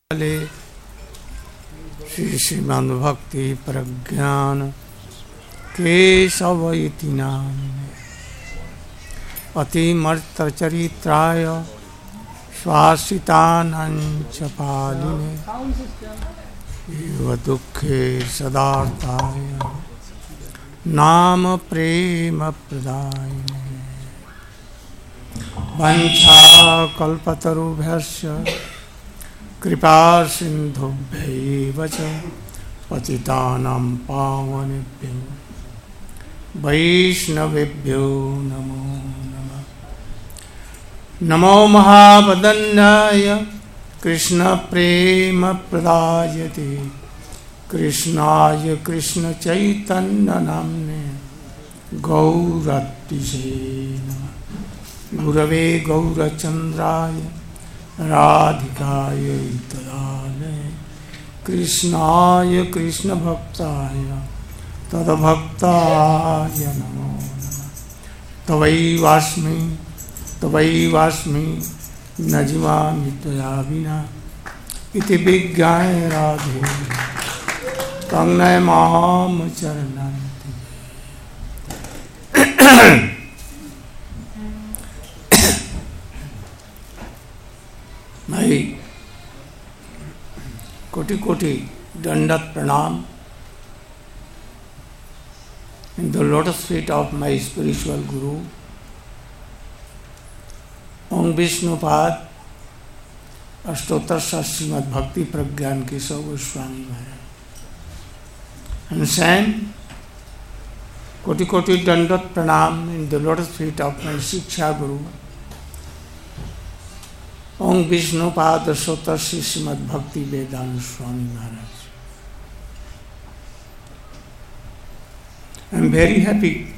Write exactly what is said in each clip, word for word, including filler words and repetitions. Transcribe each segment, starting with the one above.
श्री श्रीमद् भक्ति प्रज्ञान केशव इति नामिने अतिमर्त्यचरित्राय स्वासितानांच पालिने इव दुःखे सदार्ताय नाम प्रेम प्रदायिने वंशाकल्पतरुभ्यश्च कृपा सिन्धुभ्यैव च पतितानां पावनेभ्यो वैष्णवेभ्यो नमो नमः। नमो महावदन्याय कृष्ण प्रेम प्रदायते कृष्णाय कृष्ण चैतन्य नाम्ने गौरतिसे नमः। गुरवे गौरचन्द्राय राधिकाय तदालय कृष्णाय कृष्ण भक्ताय तद्भक्ताय नमो नमः। तवैवास्मि तवैवास्मि न जीवामि त्वया विना इति विज्ञाय राधे तन्नय मां चरणान्ति। मैं कोटि कोटि दंडवत प्रणाम in the lotus feet of my spiritual guru Om Vishnupad Ashtotar Srimad Bhakti Pragyan Keshav Goswami Maharaj, and same koti koti dandat pranam in the lotus feet of my Shiksha Guru Om Vishnupad Ashtotar Srimad Bhakti Vedanta Swami Maharaj. I am very happy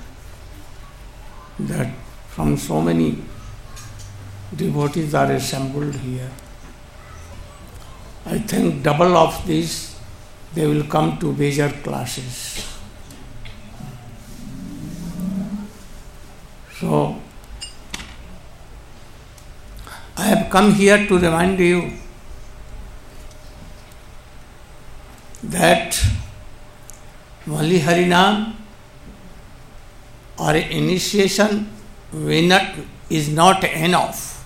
that from so many devotees are assembled here. I think double of this they will come to major classes. So I have come here to remind you that only Harinam or initiation is not enough.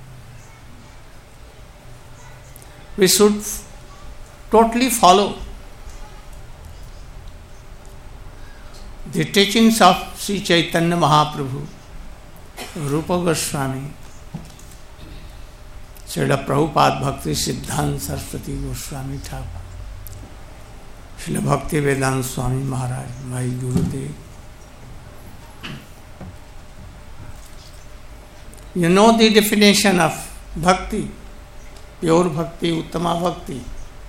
We should totally follow the teachings of Sri Chaitanya Mahaprabhu, Rupa Goswami, Srila Prabhupada Bhakti Siddhanta Saraswati Goswami Thakur, Srila Bhakti Vedanta Swami Maharaj, my Gurudev. You know the definition of bhakti, pure bhakti, uttama bhakti.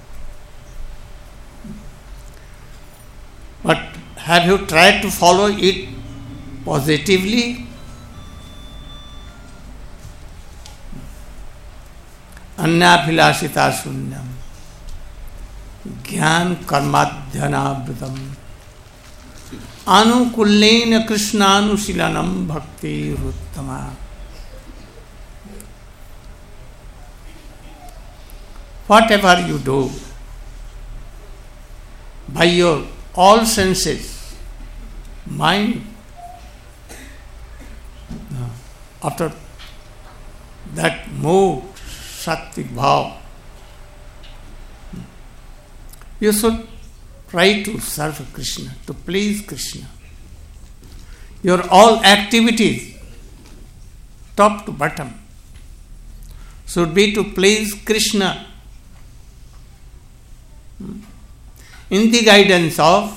But have you tried to follow it positively? Annabhilasita sunyam ज्ञान कर्माध्यनावृतम अनुकूलेन कृष्णानुशीलनम भक्ति रुत्तमा. Whatever you do by your all senses, mind, after that move, Shakti Bhav, you should try to serve Krishna, to please Krishna. Your all activities, top to bottom, should be to please Krishna in the guidance of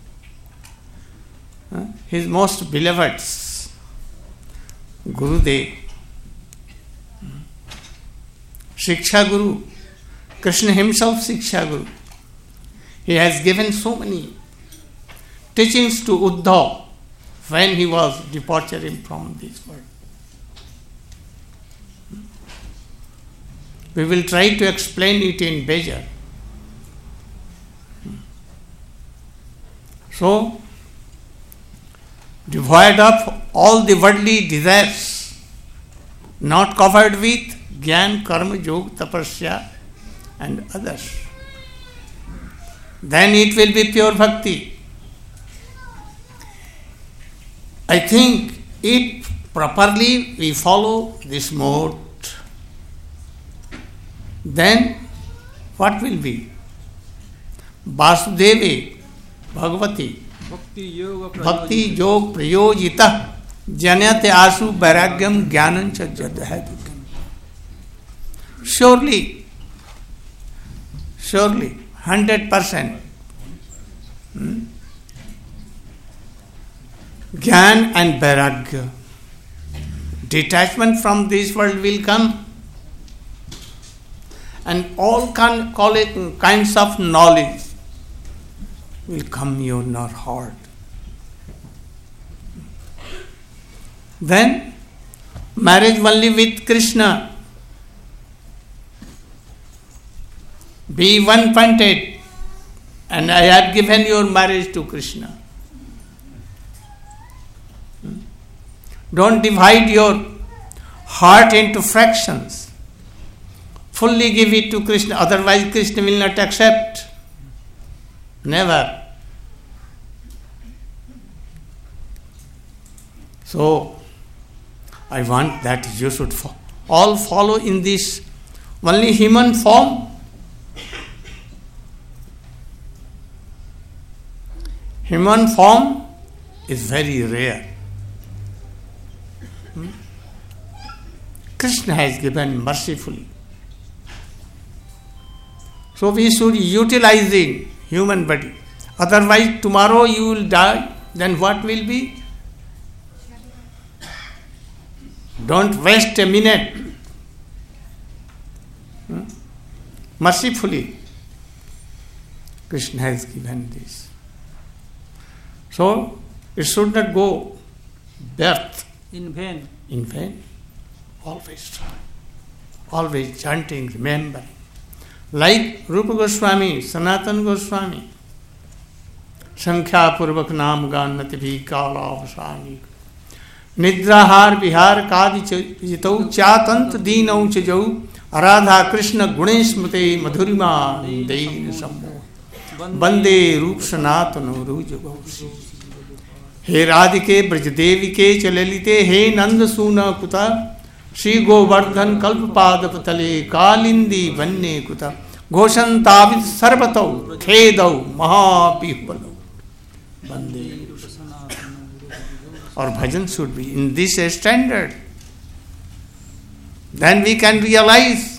his most beloveds, Gurudev, Shiksha Guru, Krishna himself Shiksha Guru. He has given so many teachings to Uddhav when he was departing from this world. We will try to explain it in Bejar. So, devoid of all the worldly desires, not covered with Gyan, Karma, Yog, Tapasya, and others. Then it will be pure bhakti. I think if properly we follow this mode, then what will be? Vasudevi, Bhagavati, Bhakti Yog Prayojita, Janyate Asu Vairagyam Jnanancha Jadhayadukam. Surely, surely, hundred percent. Hmm? Jnana and Vairagya. Detachment from this world will come, and all kind, call it, kinds of knowledge will come in your heart. Then, marriage only with Krishna. Be one-pointed, and I have given your marriage to Krishna. Don't divide your heart into fractions. Fully give it to Krishna, otherwise Krishna will not accept. Never. So, I want that you should fo- all follow in this only human form. Human form is very rare. Hmm? Krishna has given mercifully. So we should utilizing human body. Otherwise tomorrow you will die, then what will be? Don't waste a minute. Hmm? Mercifully, Krishna has given this. So, it should not go birth in vain. In vain. Always try. Always chanting, remembering. Like Rupa Goswami, Sanatana Goswami. Sankhya Purvak Naam Ganati Bhi Kala Avasani. Nidrahar Vihar Kadi Jitau Chatant Deenau Chajau Aradha Krishna Gunesh Mate Madhurima Dein Sammo Bande Rup Sanatano Ruja Gausi. He Radhike Brajdevi Chalelite He Nanda Suna Kuta Shri Govardhan Kalpapada Patale Kalindi Vanne Kuta Goshan Tavid Sarvatau Khedau Mahapihpalau Bande. Our bhajan should be in this standard. Then we can realize.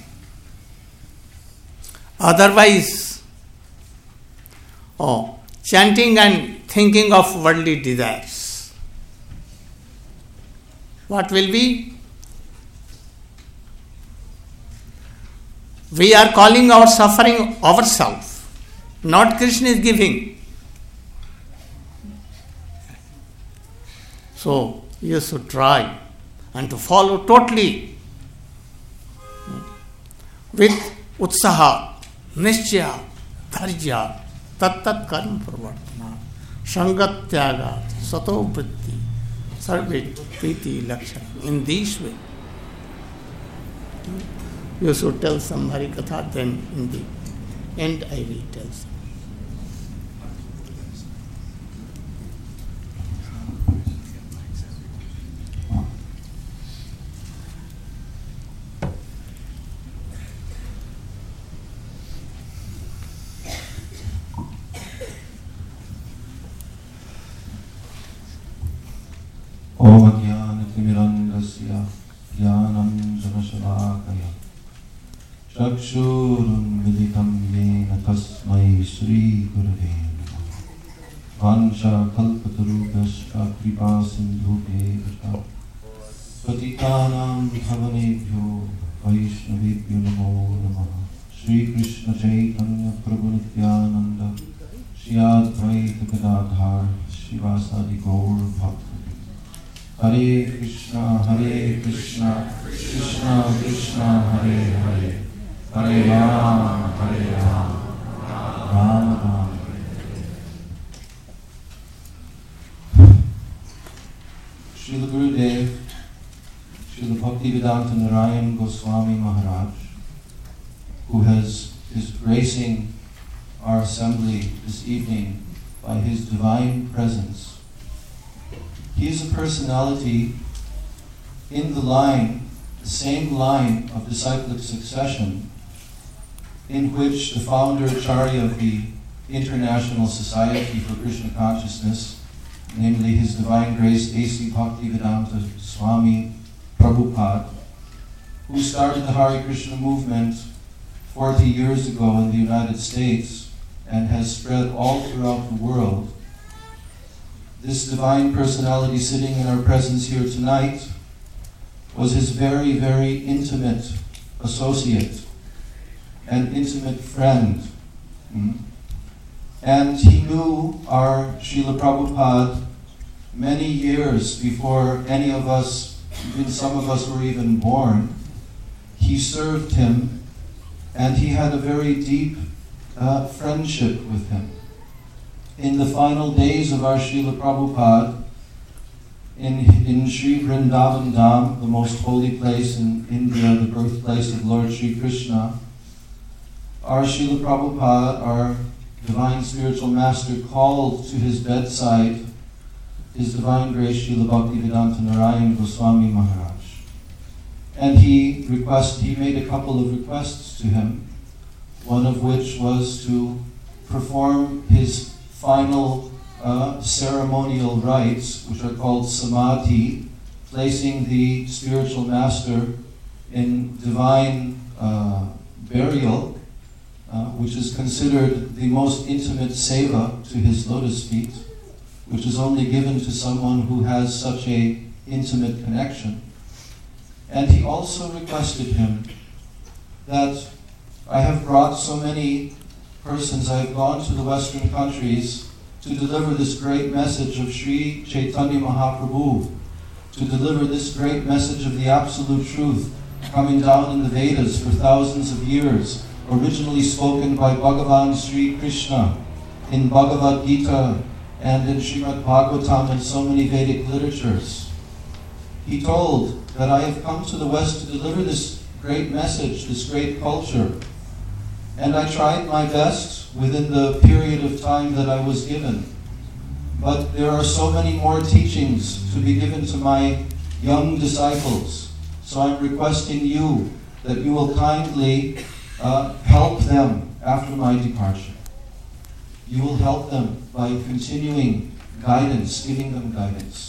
Otherwise, oh, chanting and thinking of worldly desires. What will be? We are calling our suffering ourselves. Not Krishna is giving. So, you should try and to follow totally with utsaha, nishchaya, dharya, tat-tat karma pravartana, sangatyaga, sato vritti, sarve priti lakshana. In this way, you should tell some Harikatha, then in the end I will tell some. Om Jnana Timirandasya Jnanam Janashalakaya Chakshurun Militam Yena Tasmai Sri Gurave Vansha Kalpatarubhascha Kripa Sindhubheva Patitanam Bhavanebhyo Vaishnavebhyo Namo Namaha Sri Krishna Chaitanya Prabhu Nityananda Shri Advaita Gadadhar Shivasadi Gaur Bhakta Hare Krishna, Hare Krishna, Krishna Krishna, Hare Hare, Hare Rama, Hare Rama, Rama Rama. Srila Gurudev, Srila Bhaktivedanta Narayan Goswami Maharaj, who has his gracing our assembly this evening by his divine presence. He is a personality in the line, the same line of disciplic succession in which the founder Acharya of the International Society for Krishna Consciousness, namely His Divine Grace A C Bhaktivedanta Swami Prabhupada, who started the Hare Krishna movement forty years ago in the United States and has spread all throughout the world. This divine personality sitting in our presence here tonight was his very, very intimate associate and intimate friend. Mm. And he knew our Srila Prabhupada many years before any of us, even some of us were even born. He served him, and he had a very deep uh, friendship with him. In the final days of our Srila Prabhupada, in, in Sri Vrindavan Dham, the most holy place in India, the birthplace of Lord Sri Krishna, our Srila Prabhupada, our divine spiritual master, called to his bedside His Divine Grace Srila Bhaktivedanta Narayan Goswami Maharaj. And he request, he made a couple of requests to him, one of which was to perform his final uh, ceremonial rites, which are called samadhi, placing the spiritual master in divine uh, burial, uh, which is considered the most intimate seva to his lotus feet, which is only given to someone who has such a intimate connection. And he also requested him that I have brought so many persons, I have gone to the Western countries to deliver this great message of Sri Chaitanya Mahaprabhu, to deliver this great message of the absolute truth coming down in the Vedas for thousands of years, originally spoken by Bhagavan Sri Krishna in Bhagavad Gita and in Srimad Bhagavatam and so many Vedic literatures. He told that I have come to the West to deliver this great message, this great culture, and I tried my best within the period of time that I was given. But there are so many more teachings to be given to my young disciples, so I'm requesting you that you will kindly uh, help them after my departure. You will help them by continuing guidance, giving them guidance.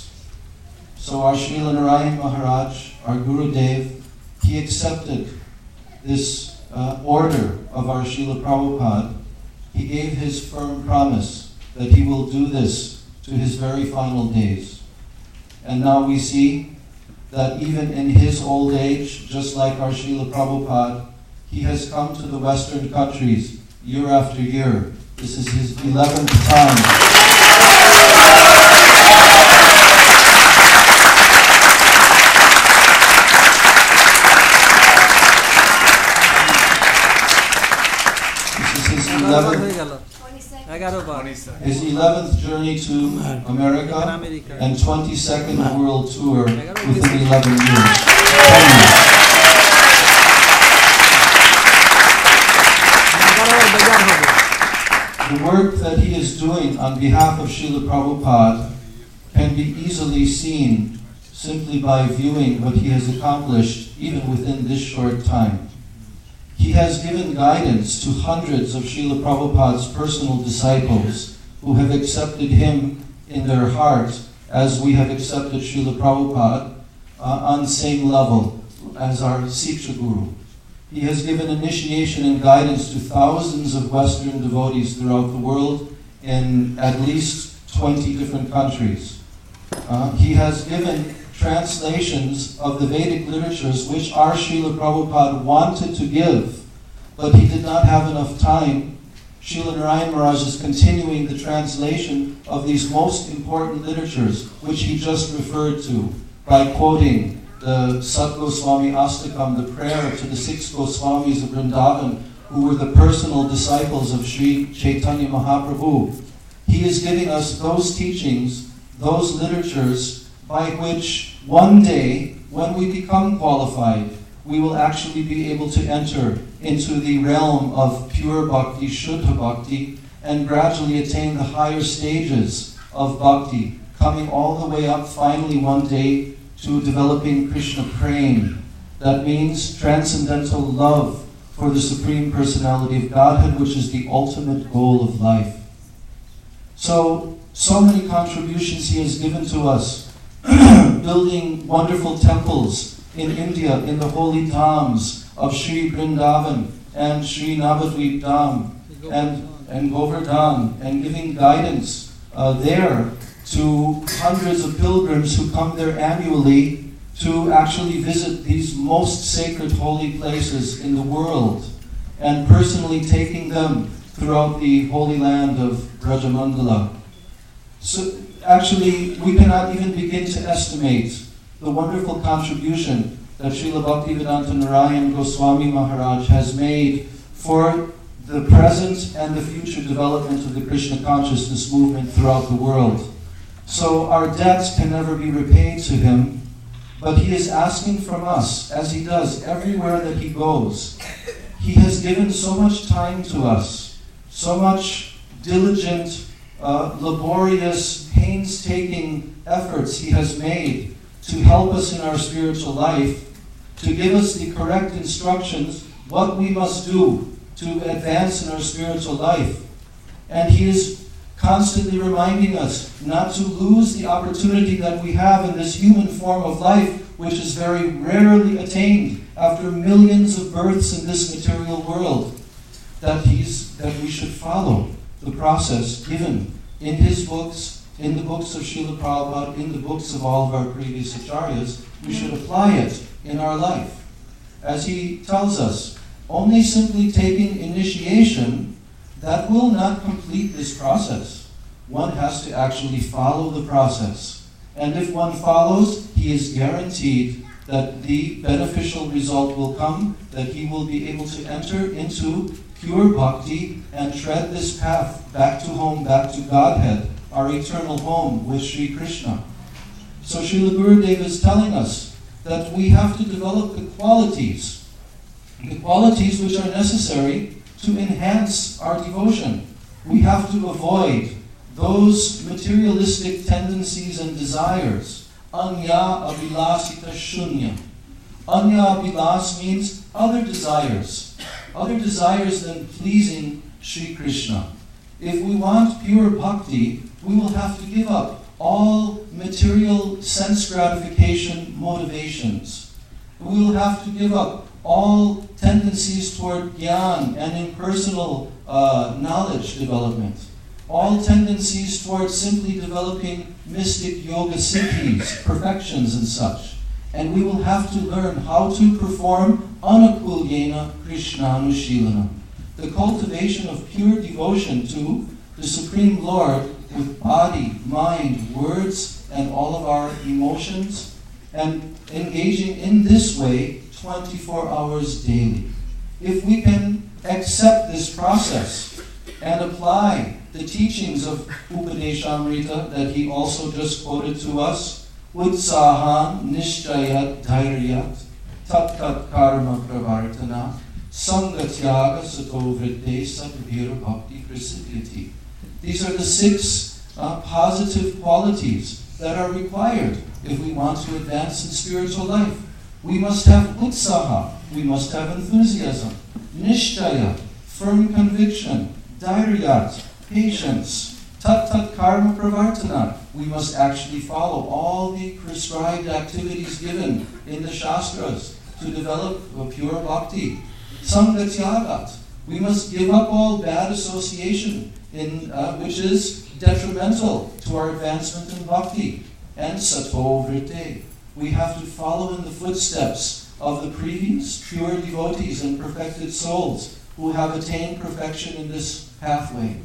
So our Srila Narayan Maharaj, our Gurudev, he accepted this uh, order of our Srila Prabhupada. He gave his firm promise that he will do this to his very final days. And now we see that even in his old age, just like our Srila Prabhupada, he has come to the Western countries year after year. This is his eleventh time. His eleventh journey to America and twenty-second world tour within eleven years. The work that he is doing on behalf of Srila Prabhupada can be easily seen simply by viewing what he has accomplished even within this short time. He has given guidance to hundreds of Srila Prabhupada's personal disciples who have accepted him in their heart as we have accepted Srila Prabhupada uh, on the same level as our Siksha Guru. He has given initiation and guidance to thousands of Western devotees throughout the world in at least twenty different countries. Uh, he has given translations of the Vedic literatures which our Srila Prabhupada wanted to give, but he did not have enough time. Srila Narayan Maharaj is continuing the translation of these most important literatures, which he just referred to by quoting the Sat Goswami Astakam, the prayer to the six Goswamis of Vrindavan, who were the personal disciples of Sri Chaitanya Mahaprabhu. He is giving us those teachings, those literatures, by which one day, when we become qualified, we will actually be able to enter into the realm of pure bhakti, Shuddha bhakti, and gradually attain the higher stages of bhakti, coming all the way up finally one day to developing Krishna prema. That means transcendental love for the Supreme Personality of Godhead, which is the ultimate goal of life. So, so many contributions he has given to us, building wonderful temples in India, in the holy dhams of Sri Vrindavan and Sri Navadvip Dham and, and Govardhan, and giving guidance uh, there to hundreds of pilgrims who come there annually to actually visit these most sacred holy places in the world, and personally taking them throughout the holy land of Brajamandala. So actually, we cannot even begin to estimate the wonderful contribution that Srila Bhaktivedanta Narayan Goswami Maharaj has made for the present and the future development of the Krishna consciousness movement throughout the world. So our debts can never be repaid to him, but he is asking from us, as he does everywhere that he goes. He has given so much time to us, so much diligent, uh, laborious, painstaking efforts he has made to help us in our spiritual life, to give us the correct instructions, what we must do to advance in our spiritual life. And he is constantly reminding us not to lose the opportunity that we have in this human form of life, which is very rarely attained after millions of births in this material world, that he's that we should follow the process given in his books, in the books of Srila Prabhupada, in the books of all of our previous acharyas. We should apply it in our life. As he tells us, only simply taking initiation, that will not complete this process. One has to actually follow the process. And if one follows, he is guaranteed that the beneficial result will come, that he will be able to enter into pure bhakti and tread this path back to home, back to Godhead, our eternal home with Sri Krishna. So Srila Gurudev is telling us that we have to develop the qualities, the qualities which are necessary to enhance our devotion. We have to avoid those materialistic tendencies and desires. Anya abilasita shunya. Anya abilas means other desires. Other desires than pleasing Sri Krishna. If we want pure bhakti, we will have to give up all material sense gratification motivations. We will have to give up all tendencies toward jnana and impersonal uh, knowledge development. All tendencies towards simply developing mystic yoga siddhis, perfections and such. And we will have to learn how to perform anakulyena krishnanushilanam, the cultivation of pure devotion to the Supreme Lord with body, mind, words, and all of our emotions, and engaging in this way twenty-four hours daily. If we can accept this process and apply the teachings of Upadeshamrita that he also just quoted to us, Utsahan Nishchayat Dhairyat Tat-tat Karma Pravartana Sangatyaga Sato Vritte Satvira Bhakti Prasiddhiti. These are the six uh, positive qualities that are required if we want to advance in spiritual life. We must have utsaha, we must have enthusiasm, nishchaya, firm conviction, dhairyat, patience, tat-tat karma pravartana. We must actually follow all the prescribed activities given in the Shastras to develop a pure bhakti. Sangatyagat. We must give up all bad association, in, uh, which is detrimental to our advancement in bhakti. And sato vritte. We have to follow in the footsteps of the previous pure devotees and perfected souls who have attained perfection in this pathway.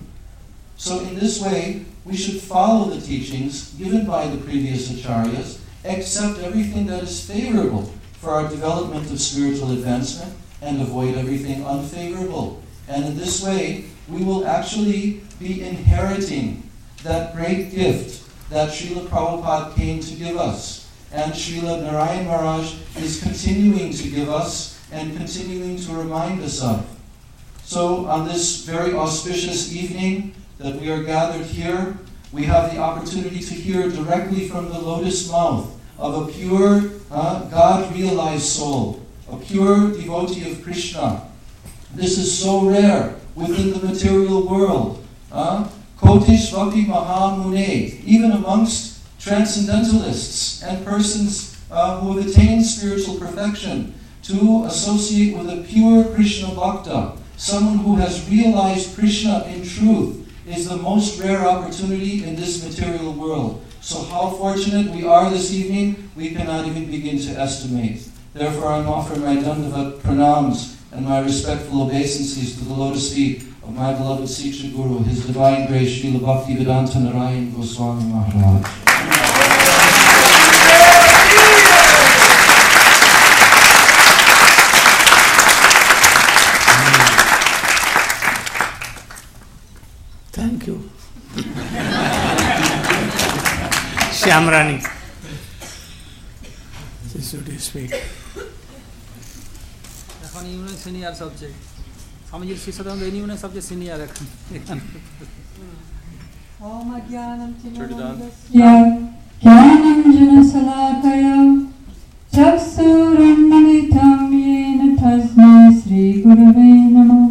So in this way, we should follow the teachings given by the previous acharyas, accept everything that is favorable for our development of spiritual advancement, and avoid everything unfavorable. And in this way, we will actually be inheriting that great gift that Srila Prabhupada came to give us. And Srila Narayan Maharaj is continuing to give us and continuing to remind us of. So on this very auspicious evening that we are gathered here, we have the opportunity to hear directly from the lotus mouth of a pure, uh, God-realized soul, a pure devotee of Krishna. This is so rare within the material world. Uh, Kotishvapi Mahamune, even amongst transcendentalists and persons uh, who have attained spiritual perfection, to associate with a pure Krishna Bhakta, someone who has realized Krishna in truth, is the most rare opportunity in this material world. So how fortunate we are this evening, we cannot even begin to estimate. Therefore, I'm offering my Dandavat pranams and my respectful obeisances to the lotus feet of my beloved Siksha Guru, His Divine Grace, Srila Bhaktivedanta Narayan Goswami Maharaj. Thank you. Shyamrani. She should speak. এখন union senior subject স্বামীজির শিষ্যদের মধ্যে union সবচেয়ে senior এখন ওম জ্ঞানম চিন্ময়স্য জ্ঞানম জনশলাকয়া চক্ষুরুন্মিলিতং येन তস্मै শ্রী গুরবে নমঃ.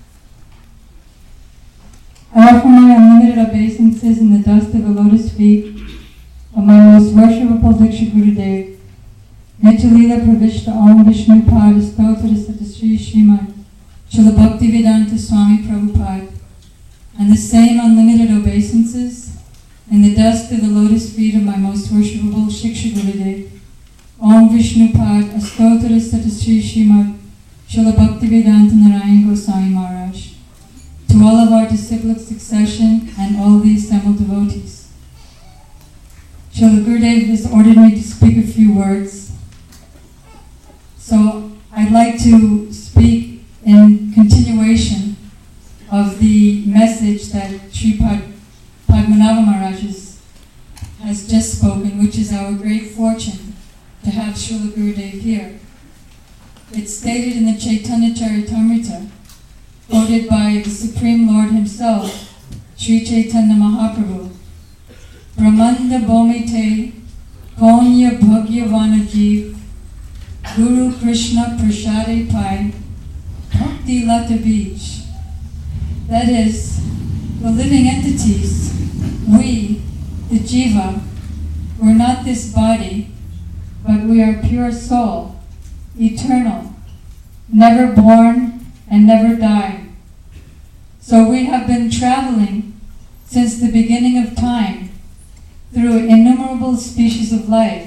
I offer my unlimited obeisances in the dust of the lotus feet of my most worshipful Diksha Gurudev, Nityalila Pravishta Om Vishnu Pada Stotra Sata Sri Srimad Srila Bhaktivedanta Swami Prabhupada, and the same unlimited obeisances in the dust of the lotus feet of my most worshipful Shiksha Gurudev, Om Vishnu Pada Stotra Sata Sri Srimad Srila Bhaktivedanta Narayan Goswami Maharaj, to all of our disciplic succession and all the assembled devotees. Srila Gurudev has ordered me to speak a few words. So I'd like to speak in continuation of the message that Sri Pad- Padmanabha Maharaj has just spoken, which is our great fortune to have Srila Gurudev here. It's stated in the Chaitanya Charitamrita, quoted by the Supreme Lord himself, Sri Chaitanya Mahaprabhu. Brahmanda Bhomite Konya Bhagyavana Jeev Guru Krishna Prashade Pai Bhakti Lata Beach. That is, the living entities, we, the Jiva, we're not this body, but we are pure soul, eternal, never born and never die. So we have been traveling since the beginning of time through innumerable species of life.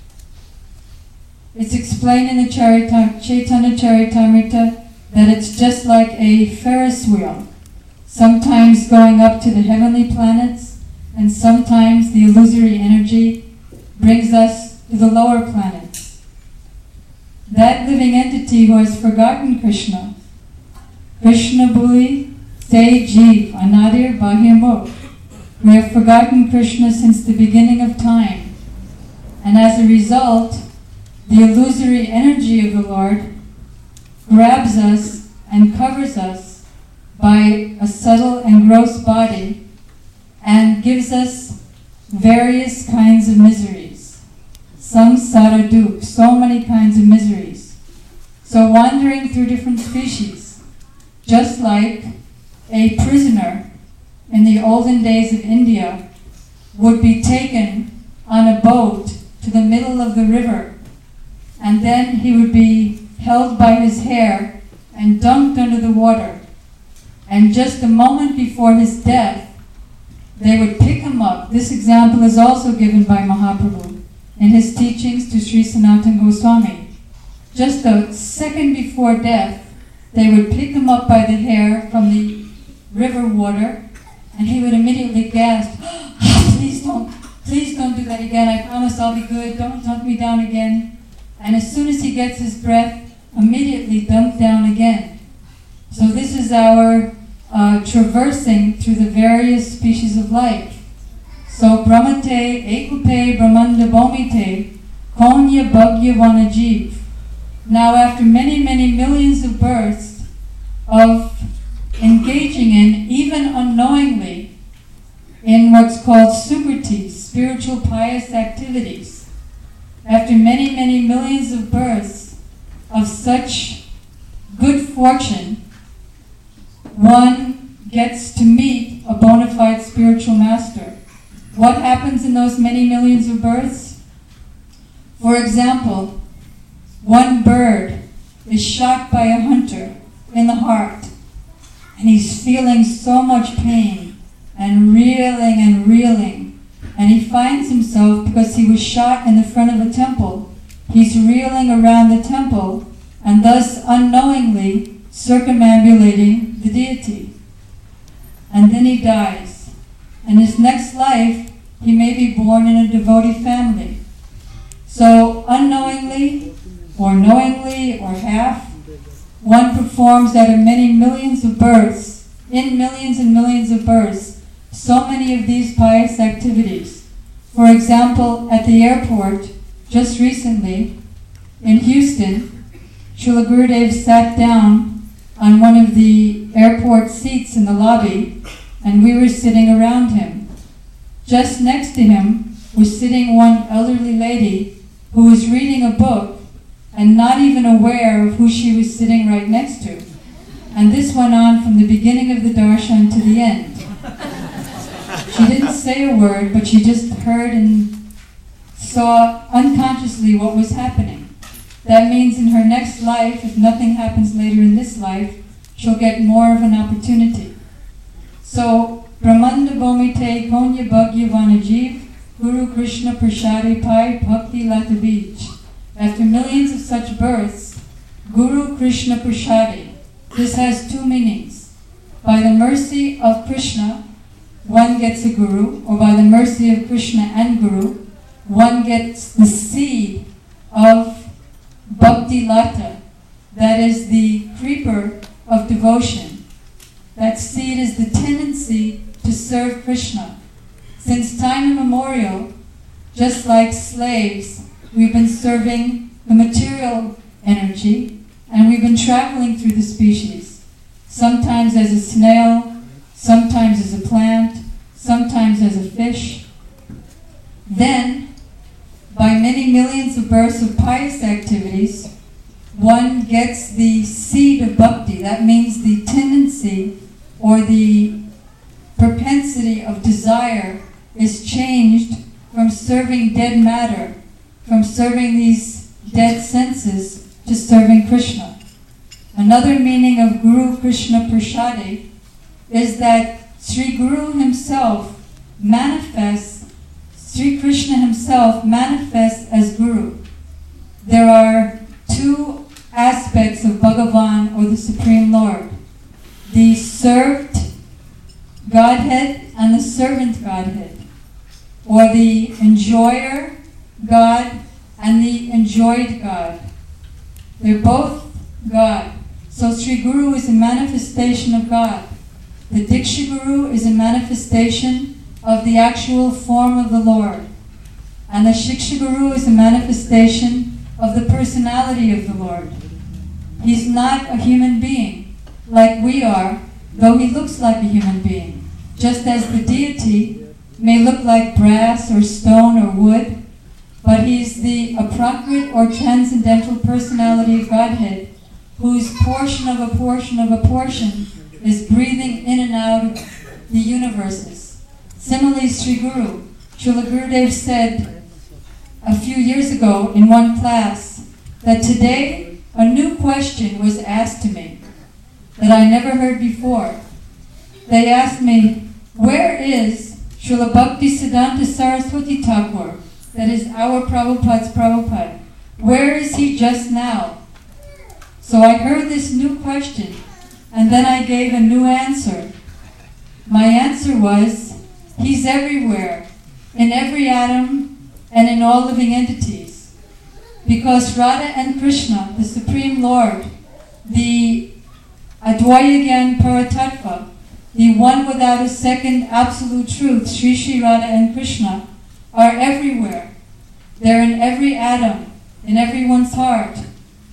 It's explained in the Charita- Chaitanya Charitamrita that it's just like a Ferris wheel, sometimes going up to the heavenly planets, and sometimes the illusory energy brings us to the lower planets. That living entity who has forgotten Krishna, Krishna Bhuli Say Jeev Anadir Bahimok, we have forgotten Krishna since the beginning of time, and as a result, the illusory energy of the Lord grabs us and covers us by a subtle and gross body and gives us various kinds of miseries. Samsara dukh, so many kinds of miseries. So wandering through different species, just like a prisoner in the olden days of India would be taken on a boat to the middle of the river, and then he would be held by his hair and dunked under the water. And just a moment before his death, they would pick him up. This example is also given by Mahaprabhu in his teachings to Sri Sanatana Goswami. Just a second before death, they would pick him up by the hair from the river water, and he would immediately gasp, please don't, please don't do that again, I promise I'll be good, don't dunk me down again. And as soon as he gets his breath, immediately dunk down again. So this is our uh, traversing through the various species of life. So Brahmate, Ekupe, Brahmanda Bhomite, Konya Bhagya Vanajeev. Now after many, many millions of births of engaging in, even unknowingly, in what's called sukriti, spiritual pious activities, after many, many millions of births of such good fortune, one gets to meet a bona fide spiritual master. What happens in those many millions of births? For example, one bird is shot by a hunter in the heart, and he's feeling so much pain and reeling and reeling, and he finds himself, because he was shot in the front of a temple, he's reeling around the temple and thus unknowingly circumambulating the deity. And then he dies. In his next life, he may be born in a devotee family. So unknowingly, or knowingly, or half, one performs out of many millions of births, in millions and millions of births, so many of these pious activities. For example, at the airport, just recently, in Houston, Srila Gurudev sat down on one of the airport seats in the lobby, and we were sitting around him. Just next to him was sitting one elderly lady who was reading a book and not even aware of who she was sitting right next to. And this went on from the beginning of the darshan to the end. She didn't say a word, but she just heard and saw unconsciously what was happening. That means in her next life, if nothing happens later in this life, she'll get more of an opportunity. So, Brahmanda Bhomite Konya Bhagavanajiv Guru Krishna Prashadi Pai Bhakti Lata Beach. After millions of such births, Guru Krishna Prashadi. This has two meanings. By the mercy of Krishna, one gets a guru, or by the mercy of Krishna and Guru, one gets the seed of Bhakti Lata, that is the creeper of devotion. That seed is the tendency to serve Krishna. Since time immemorial, just like slaves, we've been serving the material energy, and we've been traveling through the species, sometimes as a snail, sometimes as a plant, sometimes as a fish. Then, by many millions of births of pious activities, one gets the seed of bhakti. That means the tendency or the propensity of desire is changed from serving dead matter, from serving these dead senses, to serving Krishna. Another meaning of Guru Krishna Prashadi is that Sri Guru himself manifests, Sri Krishna himself manifests as Guru. There are two aspects of Bhagavan, or the Supreme Lord. The served Godhead and the servant Godhead, or the enjoyer God and the enjoyed God. They're both God. So Sri Guru is a manifestation of God. The Diksha Guru is a manifestation of the actual form of the Lord. And the Shiksha Guru is a manifestation of the personality of the Lord. He's not a human being like we are, though he looks like a human being. Just as the deity may look like brass or stone or wood, but he's the aprakrit or transcendental personality of Godhead, whose portion of a portion of a portion is breathing in and out of the universes. Similarly, Sri Guru, Srila Gurudev said a few years ago in one class that today a new question was asked to me that I never heard before. They asked me, where is Srila Bhakti Siddhanta Saraswati Thakur? That is our Prabhupada's Prabhupada. Where is he just now? So I heard this new question, and then I gave a new answer. My answer was, he's everywhere, in every atom and in all living entities. Because Radha and Krishna, the Supreme Lord, the Advaya Gyan Paratattva, the one without a second absolute truth, Sri Sri Radha and Krishna, are everywhere. They're in every atom, in everyone's heart.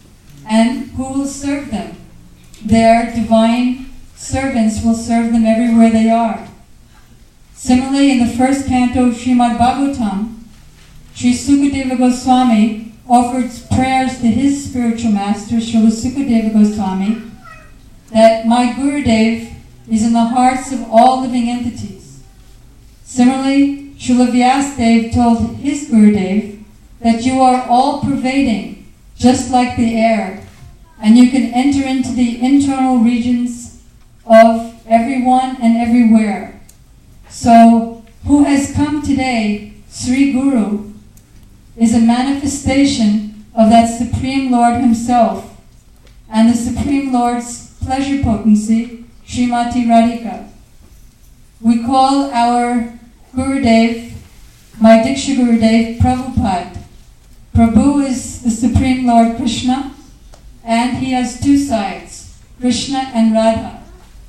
and who will serve them. Their divine servants will serve them everywhere they are. Similarly, in the first canto of Srimad Bhagavatam, Sri Sukadeva Goswami offered prayers to his spiritual master, Srila Sukadeva Goswami, that my Gurudev is in the hearts of all living entities. Similarly, Srila Vyasadeva told his Gurudev that you are all-pervading, just like the air, and you can enter into the internal regions of everyone and everywhere. So, who has come today, Sri Guru, is a manifestation of that Supreme Lord himself, and the Supreme Lord's pleasure potency, Srimati Radhika. We call our Gurudev, my Diksha Gurudev, Prabhupada. Prabhu is the Supreme Lord Krishna, and he has two sides, Krishna and Radha.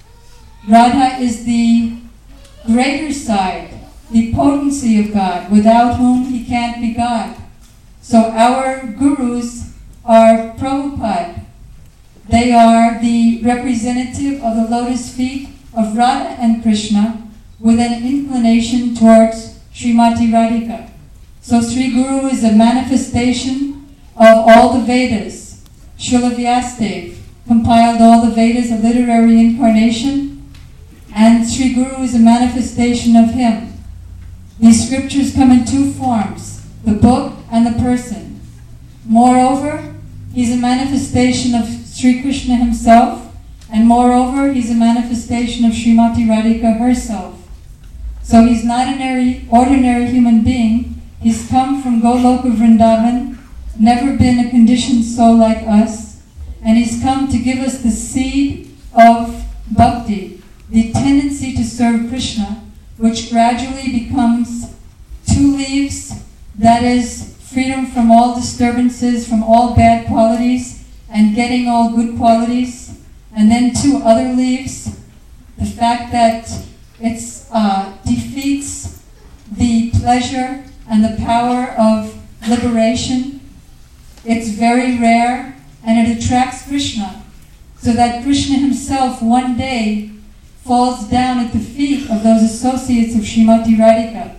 Radha is the greater side, the potency of God, without whom he can't be God. So our gurus are Prabhupada. They are the representative of the lotus feet of Radha and Krishna with an inclination towards Srimati Radhika. So Sri Guru is a manifestation of all the Vedas. Srila Vyasadeva compiled all the Vedas, a literary incarnation, and Sri Guru is a manifestation of him. These scriptures come in two forms, the book and the person. Moreover, he's a manifestation of Sri Krishna himself, and moreover, he's a manifestation of Srimati Radhika herself. So he's not an ordinary human being. He's come from Goloka Vrindavan, never been a conditioned soul like us, and he's come to give us the seed of bhakti, the tendency to serve Krishna, which gradually becomes two leaves, that is freedom from all disturbances, from all bad qualities, and getting all good qualities, and then two other leaves, the fact that it uh, defeats the pleasure and the power of liberation. It's very rare, and it attracts Krishna, so that Krishna himself one day falls down at the feet of those associates of Srimati Radhika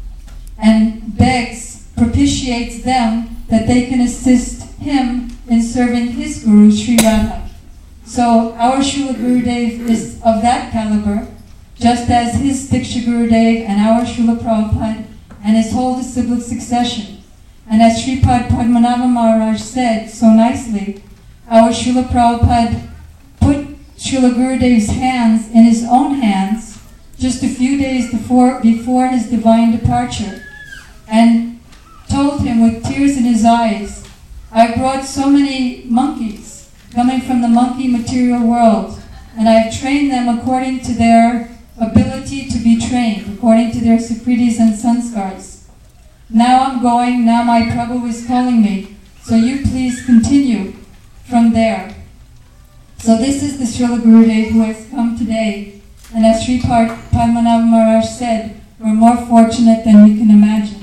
and begs, propitiates them that they can assist him in serving his Guru, Sri Radha. So our Srila Gurudev is of that caliber, just as his Diksha Gurudev and our Srila Prabhupada and his whole disciplic succession. And as Sripad Padmanabha Maharaj said so nicely, our Srila Prabhupada put Srila Gurudev's hands in his own hands just a few days before, before his divine departure, and told him with tears in his eyes, I brought so many monkeys coming from the monkey material world, and I have trained them according to their ability to be trained, according to their sakritis and sanskars. Now I'm going, now my Prabhu is calling me, so you please continue from there. So this is the Srila Gurudev who has come today, and as Sri Padmanabha Maharaj said, we're more fortunate than we can imagine.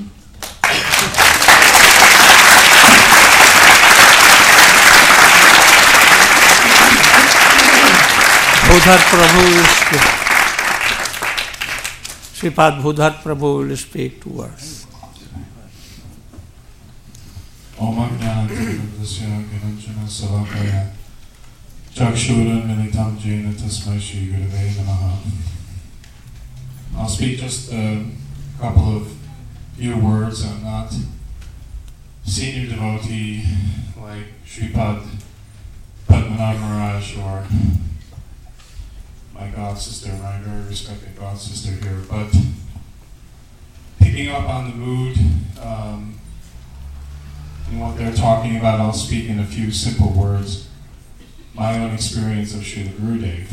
Bhudhat Prabhu will speak. Sripad Bhudhat Prabhu will speak to us. Om Ajnanam Gyananjana Salakaya Chakshuran Militam Jena Tasmai Shri Gurave Namaha. I'll speak just a couple of few words. I'm not senior devotee like Sripad Padmanabha Maharaj or my god sister, my very respected god sister here, but picking up on the mood um, and what they're talking about, I'll speak in a few simple words. My own experience of Srila Gurudev.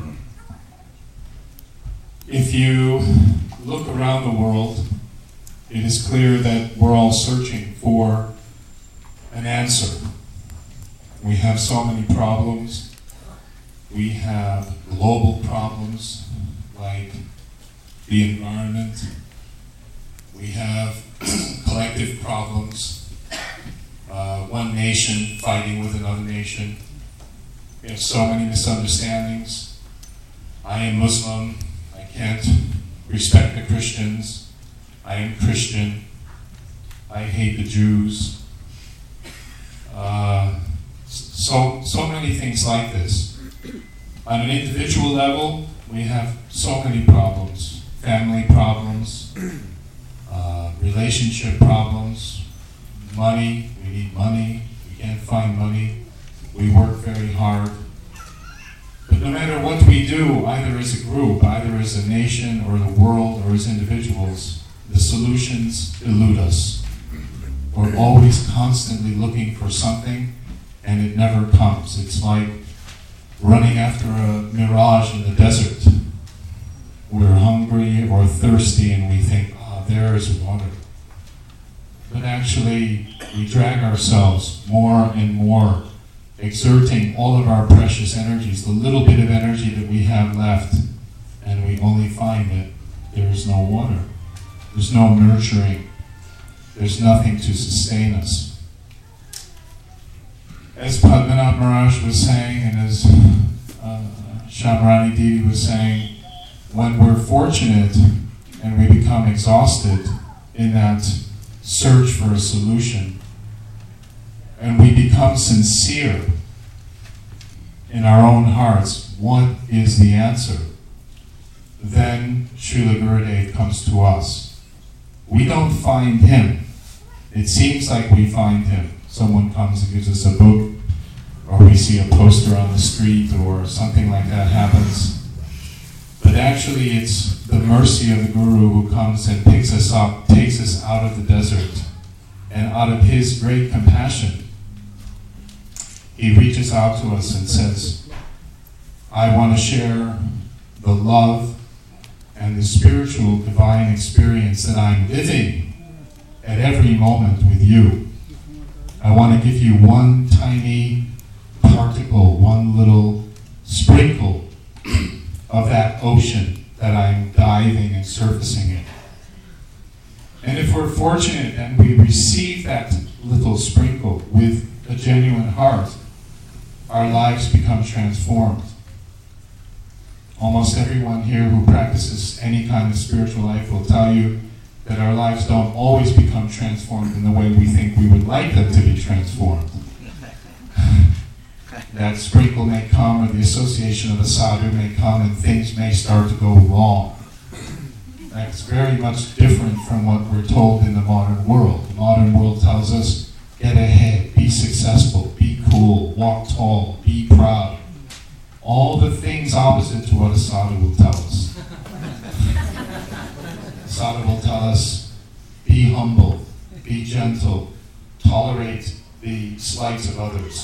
If you look around the world, it is clear that we're all searching for an answer. We have so many problems. We have global problems like the environment. We have collective problems uh, one nation fighting with another nation. We have so many misunderstandings. I am Muslim. I can't respect the Christians. I am Christian. I hate the Jews. Uh, so, so many things like this. On an individual level, we have so many problems. Family problems, uh, relationship problems, money, we need money, we can't find money, we work very hard. But no matter what we do, either as a group, either as a nation or the world or as individuals, the solutions elude us. We're always constantly looking for something and it never comes. It's like running after a mirage in the desert. We're hungry or thirsty and we think, oh, there is water. But actually, we drag ourselves more and more, exerting all of our precious energies, the little bit of energy that we have left, and we only find that there is no water. There's no nurturing. There's nothing to sustain us. As Padmanabh Maharaj was saying, and as uh, Shamrani Devi was saying, when we're fortunate and we become exhausted in that search for a solution, and we become sincere in our own hearts, what is the answer? Then Srila Gurudev comes to us. We don't find him. It seems like we find him. Someone comes and gives us a book, or we see a poster on the street, or something like that happens. But actually it's the mercy of the Guru who comes and picks us up, takes us out of the desert, and out of his great compassion, he reaches out to us and says, I want to share the love and the spiritual divine experience that I'm living at every moment with you. I want to give you one tiny particle, one little sprinkle of that ocean that I'm diving and surfacing in. And if we're fortunate and we receive that little sprinkle with a genuine heart, our lives become transformed. Almost everyone here who practices any kind of spiritual life will tell you that our lives don't always become transformed in the way we think we would like them to be transformed. That sprinkle may come, or the association of a sadhu may come, and things may start to go wrong. That's very much different from what we're told in the modern world. The modern world tells us, get ahead, be successful, be cool, walk tall, be proud. All the things opposite to what a sadhu will tell us. Sadhu will tell us, be humble, be gentle, tolerate the slights of others.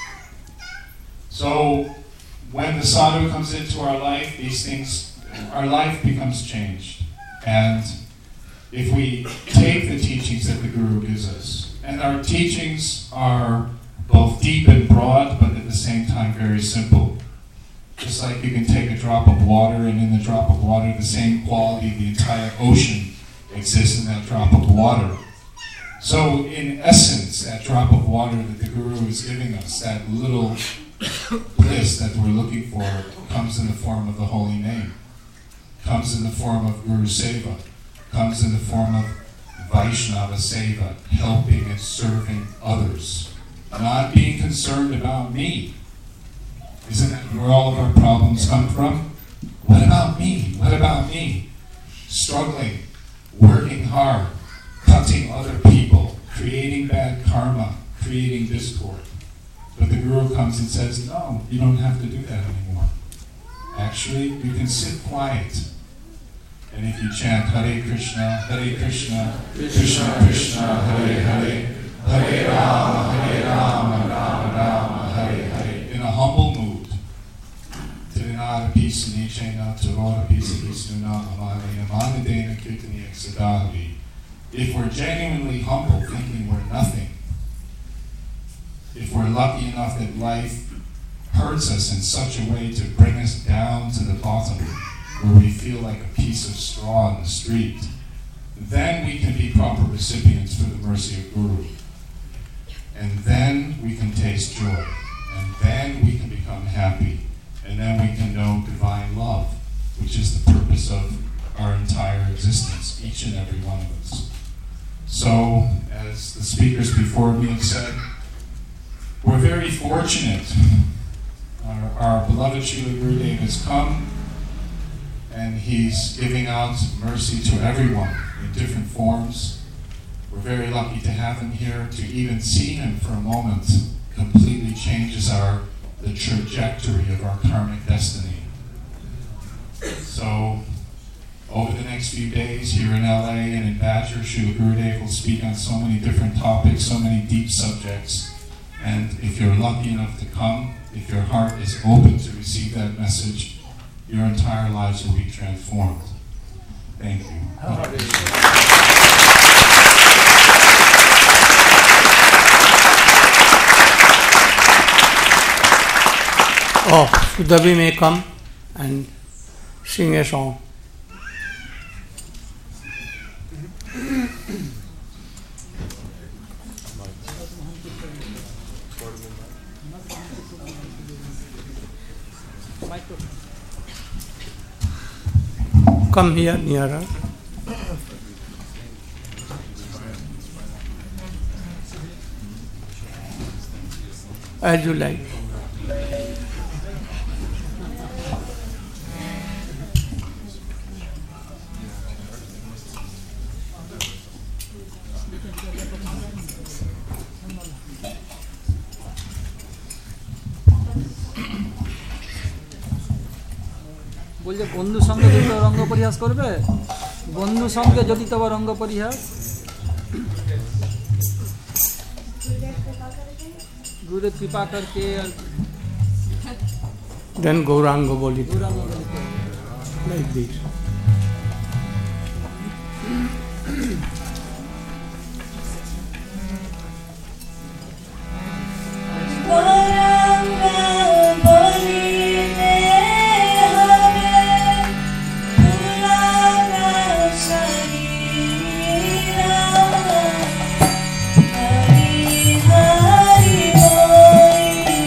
So when the sadhu comes into our life, these things, our life becomes changed. And if we take the teachings that the Guru gives us, and our teachings are both deep and broad, but at the same time very simple. Just like you can take a drop of water, and in the drop of water, the same quality, the entire ocean exists in that drop of water. So in essence, that drop of water that the Guru is giving us, that little bliss that we're looking for, comes in the form of the holy name, comes in the form of Guru Seva, comes in the form of Vaishnava Seva, helping and serving others, not being concerned about me. Isn't that where all of our problems come from? What about me? What about me? Struggling, working hard, cutting other people, creating bad karma, creating discord. But the Guru comes and says, no, you don't have to do that anymore. Actually, you can sit quiet. And if you chant Hare Krishna, Hare Krishna, Krishna Krishna, Hare Hare, Hare Rama, Hare Rama, Rama Rama, Hare Hare, in a humble mood, Tirinara Pisa Nichena, Tarora Pisa Visnuna, Amadena, Manadena, Kirtani, Exadavi. If we're genuinely humble, thinking we're nothing, if we're lucky enough that life hurts us in such a way to bring us down to the bottom, where we feel like a piece of straw in the street, then we can be proper recipients for the mercy of Guru. And then we can taste joy. And then we can become happy. And then we can know divine love, which is the purpose of our entire existence, each and every one of us. So, as the speakers before me have said, we're very fortunate. Our, our beloved Srila Gurudev has come, and he's giving out mercy to everyone in different forms. We're very lucky to have him here. To even see him for a moment completely changes our the trajectory of our karmic destiny. So, over the next few days here in L A and in Badger, Srila Gurudev will speak on so many different topics, so many deep subjects. And if you're lucky enough to come, if your heart is open to receive that message, your entire lives will be transformed. Thank you. Oh, Sudhavi may come and sing a song. Come here nearer. As you like. বলছে বন্ধু সঙ্গে যদি তো রঙ্গ পরিহাস করবে বন্ধু সঙ্গে যদি তো রঙ্গ পরিহাস गुरुदेव कृपा करके Then Gauranga Boli. Gauranga like this.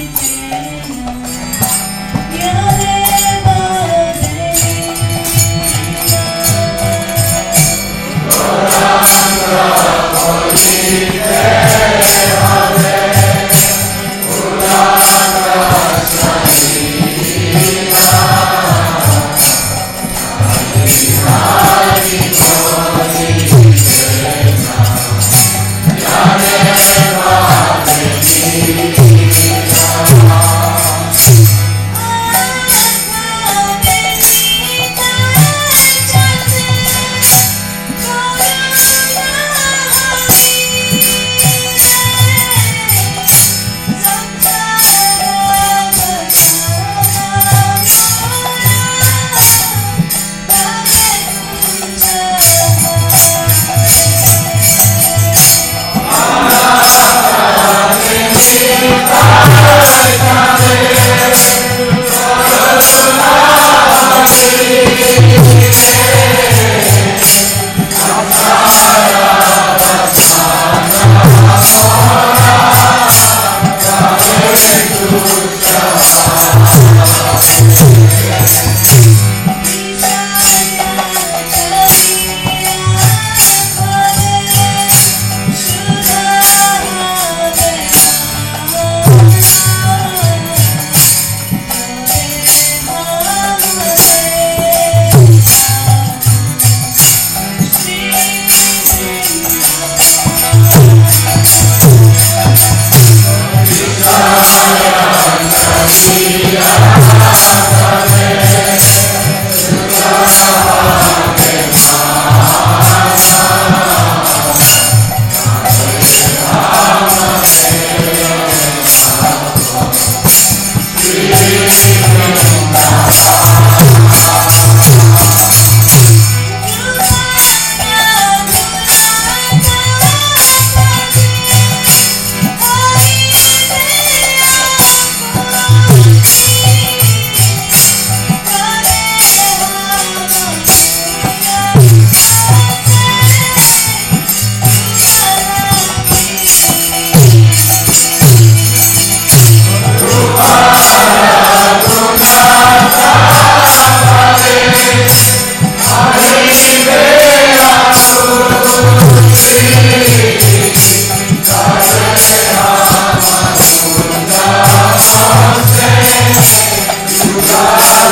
Yeah.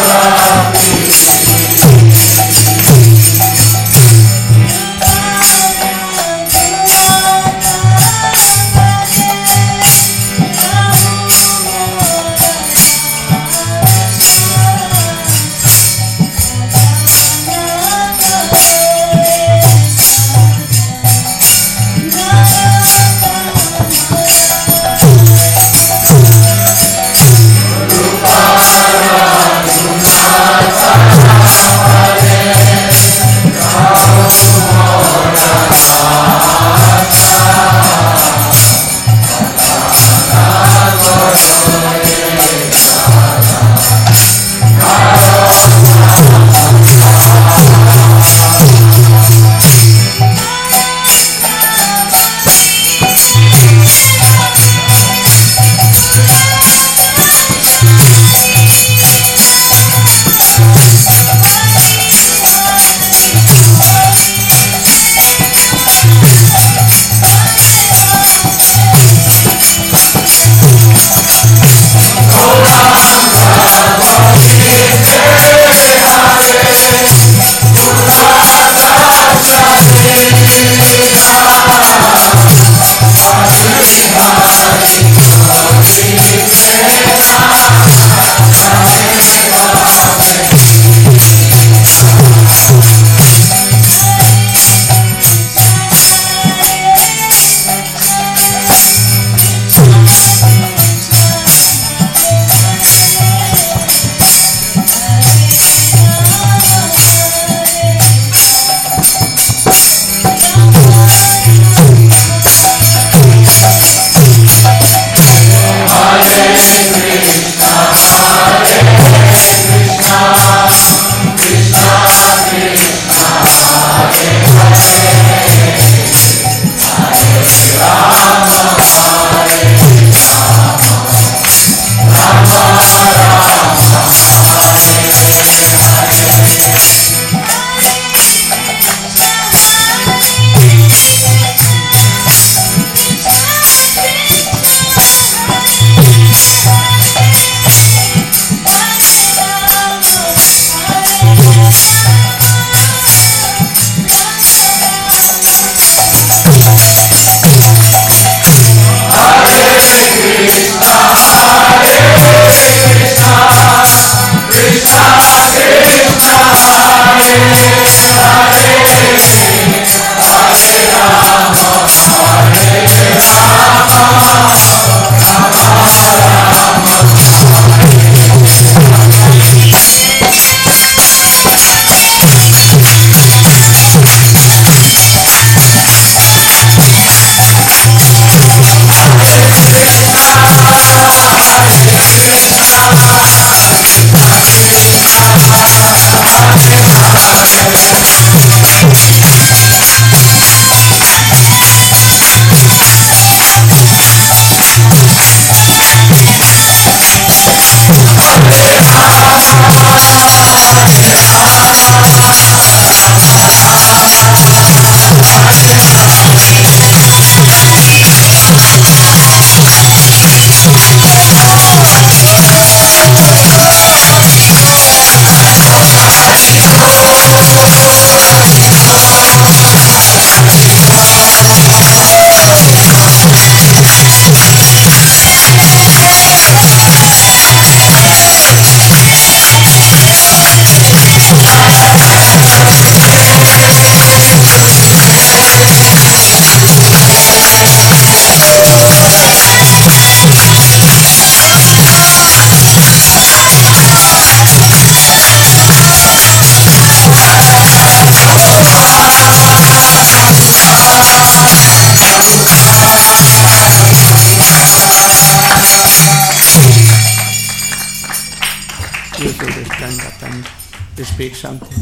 to speak something.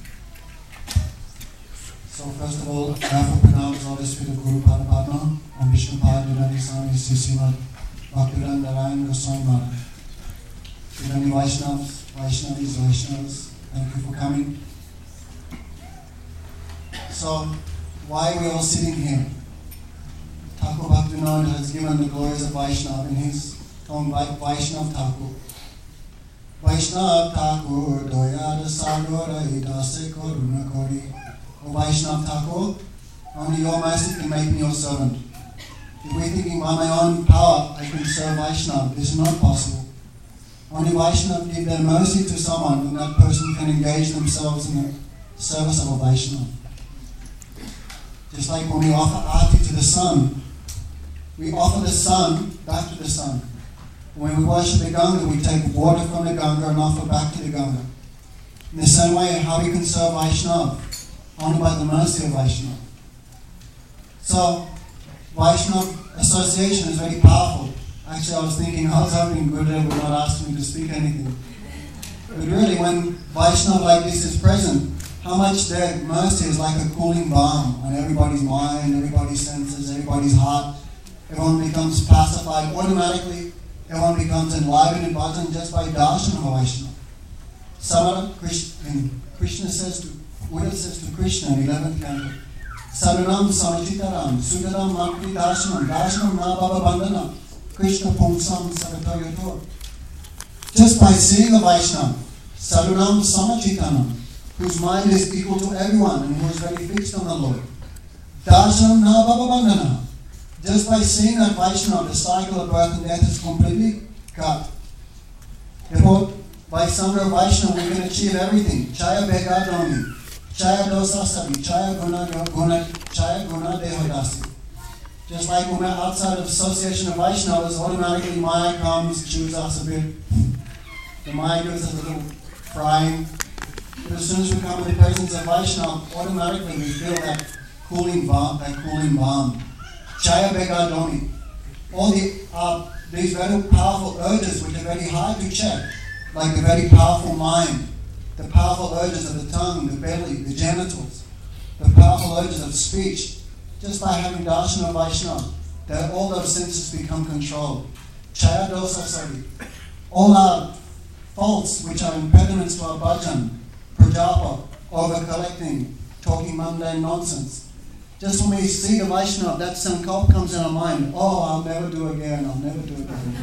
So first of all, I have to pronounce all this with the Guru Padma. Vishnupad Dinadi Swami Srimad Bhaktivedanta Narayan Goswami Maharaj. If any Vaishnavas, Vaishnavis, Vaishnavas, thank you for coming. So, why are we all sitting here? Thakur Bhaktivinoda has given the glories of Vaishnava in his own Vaishnava Thakur. Vaishnava Thakur, Doyada Sagora, Idase Koruna Kori. O Vaishnava Thakur, only your mercy can make me your servant. If we're thinking by my own power I can serve Vaishnava, this is not possible. Only Vaishnava give their mercy to someone and that person can engage themselves in the service of a Vaishnava. Just like when we offer arti to the sun, we offer the sun back to the sun. When we worship the Ganga, we take water from the Ganga and offer back to the Ganga. In the same way, how we can serve Vaishnava? Only by the mercy of Vaishnava. So, Vaishnava association is very powerful. Actually, I was thinking, I was hoping Gurudev would not ask me to speak anything. But really, when Vaishnava like this is present, how much their mercy is like a cooling balm on everybody's mind, everybody's senses, everybody's heart. Everyone becomes pacified automatically. Everyone becomes enlivened and bhajan just by darshan of Vaishnava. Samara, Krishna, Krishna says to, Buddha says to Krishna in eleventh canto, Sarunam Samachitaram, Sudaram Makti Darshanam, Darshanam Na Baba Bandana, Krishna Pumsam Sagatayator. Just by seeing a Vaishnava, Sarunam Samachitanam, whose mind is equal to everyone and who is very fixed on the Lord. Darshanam Na Baba Bandana. Just by seeing that Vaishnava, the cycle of birth and death is completely cut. Therefore, by Sangha Vaishnava, we can achieve everything. Chaya Begadami, Chaya Dosasavi, Chaya Guna Guna, Chaya Guna Dehodasi. Just like when we're outside of association of Vaishnavas, automatically Maya comes, chews us a bit. The Maya gives us a little frying. But as soon as we come in the presence of Vaishnava, automatically we feel that cooling balm, that cooling balm. Chaya Begadoni. All the uh, these very powerful urges which are very hard to check, like the very powerful mind, the powerful urges of the tongue, the belly, the genitals, the powerful urges of speech, just by having darshan of Vaishnava, that all those senses become controlled. Chaya dosa sari. All our faults which are impediments to our bhajan, prajapa, over collecting, talking mundane nonsense. Just when we see the Vaishnava, that sankalp comes in our mind. Oh, I'll never do again, I'll never do again.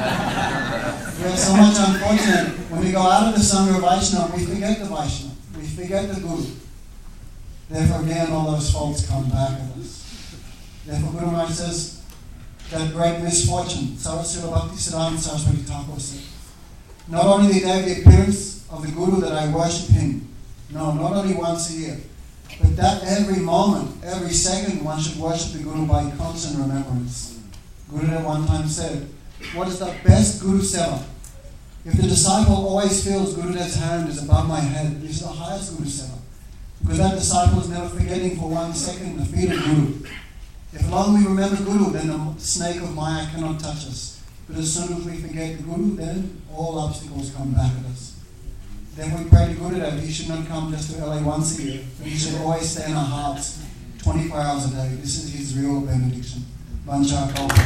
We are so much unfortunate. When we go out of the Sangha of Vaishnava, we forget the Vaishnava. We forget the Guru. Therefore, again, all those faults come back at us. Therefore, Guru Maharaj says, that great misfortune, Saraswati Bhaktisiddhanta Saraswati Thakur said, not only did I have the appearance of the Guru that I worship him, no, not only once a year, but that every moment, every second, one should worship the Guru by constant remembrance. Gurudev one time said, what is the best Guru Seva? If the disciple always feels Gurudev's hand is above my head, this is the highest Guru Seva. Because that disciple is never forgetting for one second the feet of Guru. If long we remember Guru, then the snake of Maya cannot touch us. But as soon as we forget the Guru, then all obstacles come back at us. Then we pray to Gurudev, he should not come just to L A once a year, but he should always stay in our hearts twenty-four hours a day. This is his real benediction. Vancha Kalpa.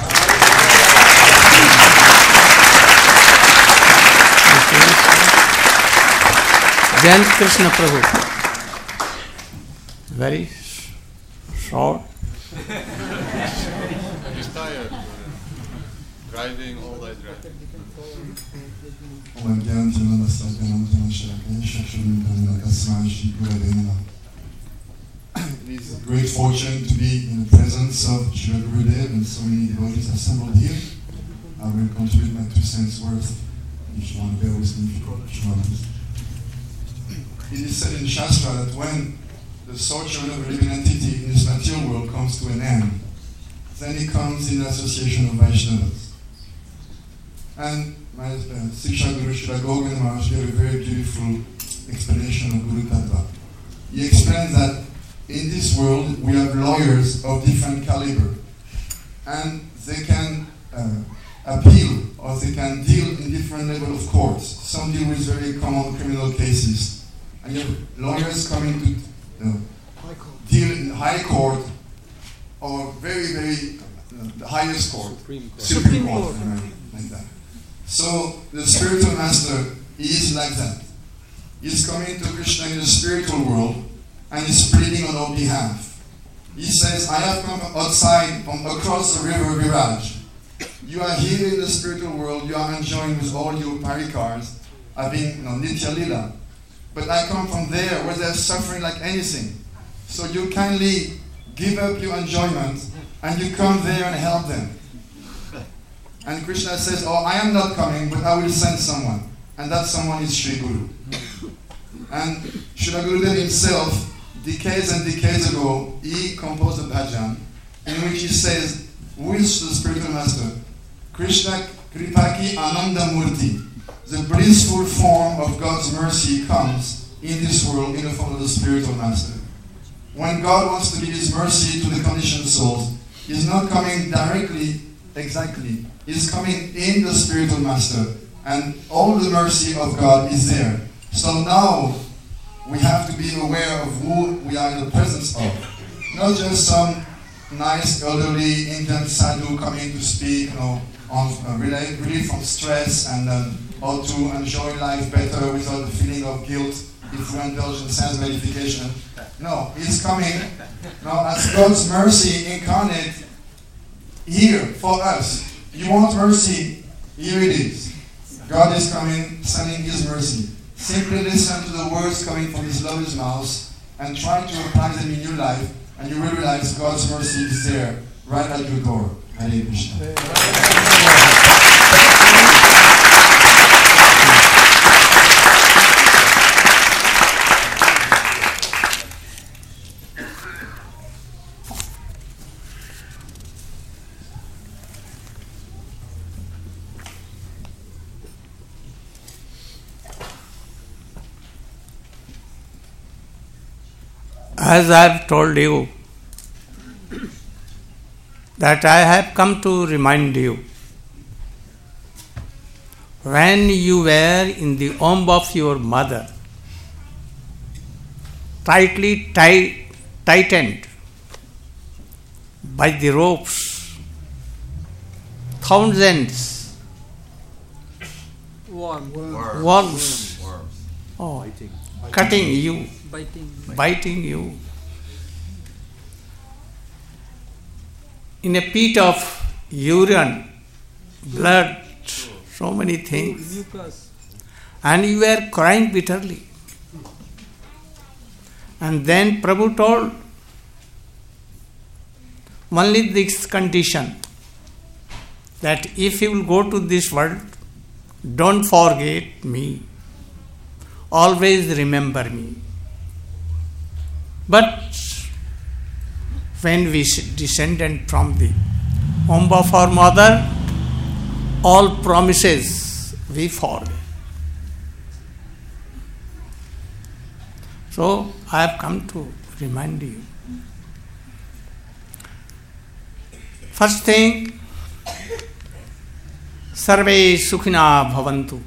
Jayant Krishna Prabhu. Very short. He's tired. Driving all day driving. It is a great fortune to be in the presence of Srila Gurudev and so many devotees assembled here. I will contribute my two cents worth if you want to bear with me. If you want to. It is said in Shastra that when the sojourn of a living entity in this material world comes to an end, then he comes in the association of Vaishnavas. And my uh, Siksha Guru Srila Govind Maharaj gave a very beautiful explanation of Guru Tattva. He explained that in this world we have lawyers of different caliber, and they can uh, appeal or they can deal in different level of courts. Some deal with very common criminal cases, and you have lawyers coming to you know, deal in high court or very very uh, the highest court, Supreme Court. Supreme Supreme Court, Court. uh, like that. So the spiritual master is like that. He's coming to Krishna in the spiritual world and he's pleading on our behalf. He says, I have come outside from across the river Viraj. You are here in the spiritual world, you are enjoying with all your parikars, having you know, Nitya Lila. But I come from there where they're suffering like anything. So you kindly give up your enjoyment and you come there and help them. And Krishna says, oh, I am not coming, but I will send someone. And that someone is Sri Guru. And Srila Gurudev himself, decades and decades ago, he composed a bhajan in which he says, who is the spiritual master? Krishna Kripaki Ananda Murti. The blissful form of God's mercy comes in this world in the form of the spiritual master. When God wants to give his mercy to the conditioned souls, he's not coming directly, exactly. He's coming in the spiritual master. And all the mercy of God is there. So now, we have to be aware of who we are in the presence of. Not just some nice elderly Indian sadhu coming to speak, you know, on uh, relief, relief from stress and um, how to enjoy life better without the feeling of guilt if we indulge in sense gratification. No, he's coming now as God's mercy incarnate here for us. You want mercy? Here it is. God is coming, sending his mercy. Simply listen to the words coming from his lover's mouth and try to apply them in your life, and you will realize God's mercy is there, right at your door. Hare Krishna. As I have told you, that I have come to remind you, when you were in the womb of your mother, tightly tight, tightened by the ropes, thousands, Worm. Worms. worms, Worms. oh, cutting you, Biting. biting you. In a pit of urine, blood, so many things. Mucus. And you were crying bitterly. And then Prabhu told, only this condition, that if you will go to this world, don't forget me. Always remember me. But when we descended from the womb of our mother, all promises we forget. So I have come to remind you. First thing, Sarve Sukhina Bhavantu.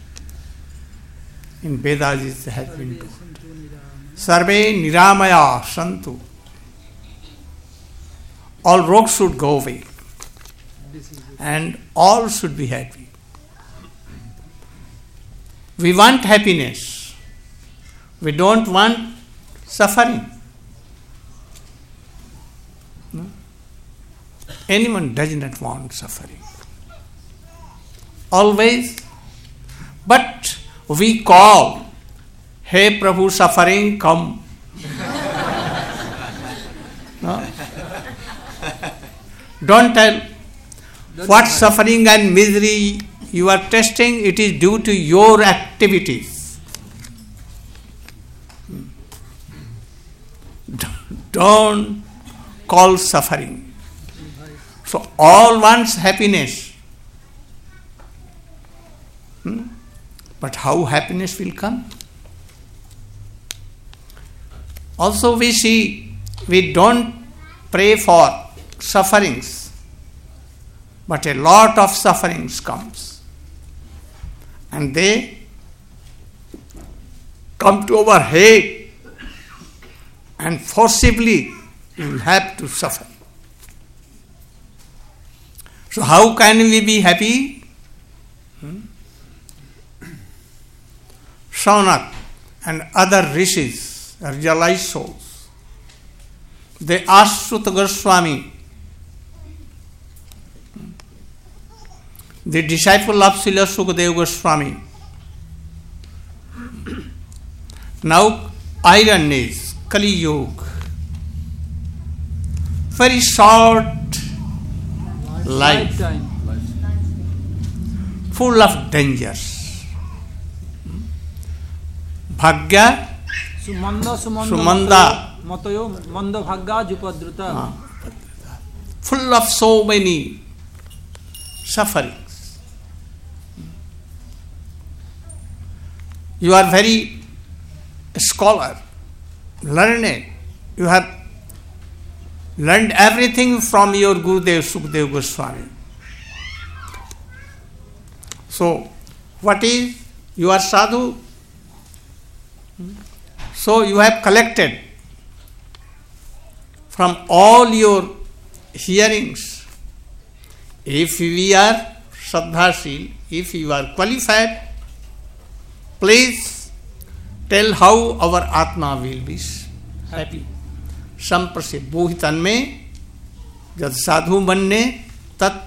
In Vedas it has been told. Sarve Niramaya Santu. All rogues should go away. And all should be happy. We want happiness. We don't want suffering. No? Anyone does not want suffering. Always. But we call, Hey Prabhu, suffering, come. No? Don't tell what suffering and misery you are testing, it is due to your activities. Don't call suffering. So all wants happiness. Hmm? But how happiness will come? Also we see, we don't pray for sufferings, but a lot of sufferings comes. And they come to our head and forcibly you will have to suffer. So how can we be happy? Hmm? Shaunak and other rishis, realized souls, they asked Suta Goswami, the disciple of Srila Sukadeva Goswami. Now iron is Kali Yuga, very short life, Lifetime. full of dangers. Bhagya, Sumanda sumanda Sumanda. matayo manda bhagya jupadruta. full of so many sufferings. You are very scholar, learned. You have learned everything from your Gurudev Sukadeva Goswami. So, what is? You are sadhu. So, you have collected from all your hearings. If we are Shraddhashil, if you are qualified, please tell how our Atma will be happy. संप्रसे बोहितन में जब साधु बनने तत्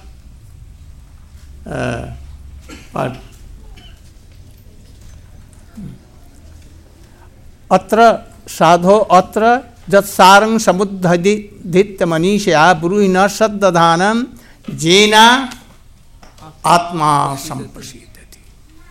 अत्र साधो अत्र जत सारंग समुद्धदित मनीषया ब्रूहिण सद्दधानम जेना आत्मा संप्रसिद्धति.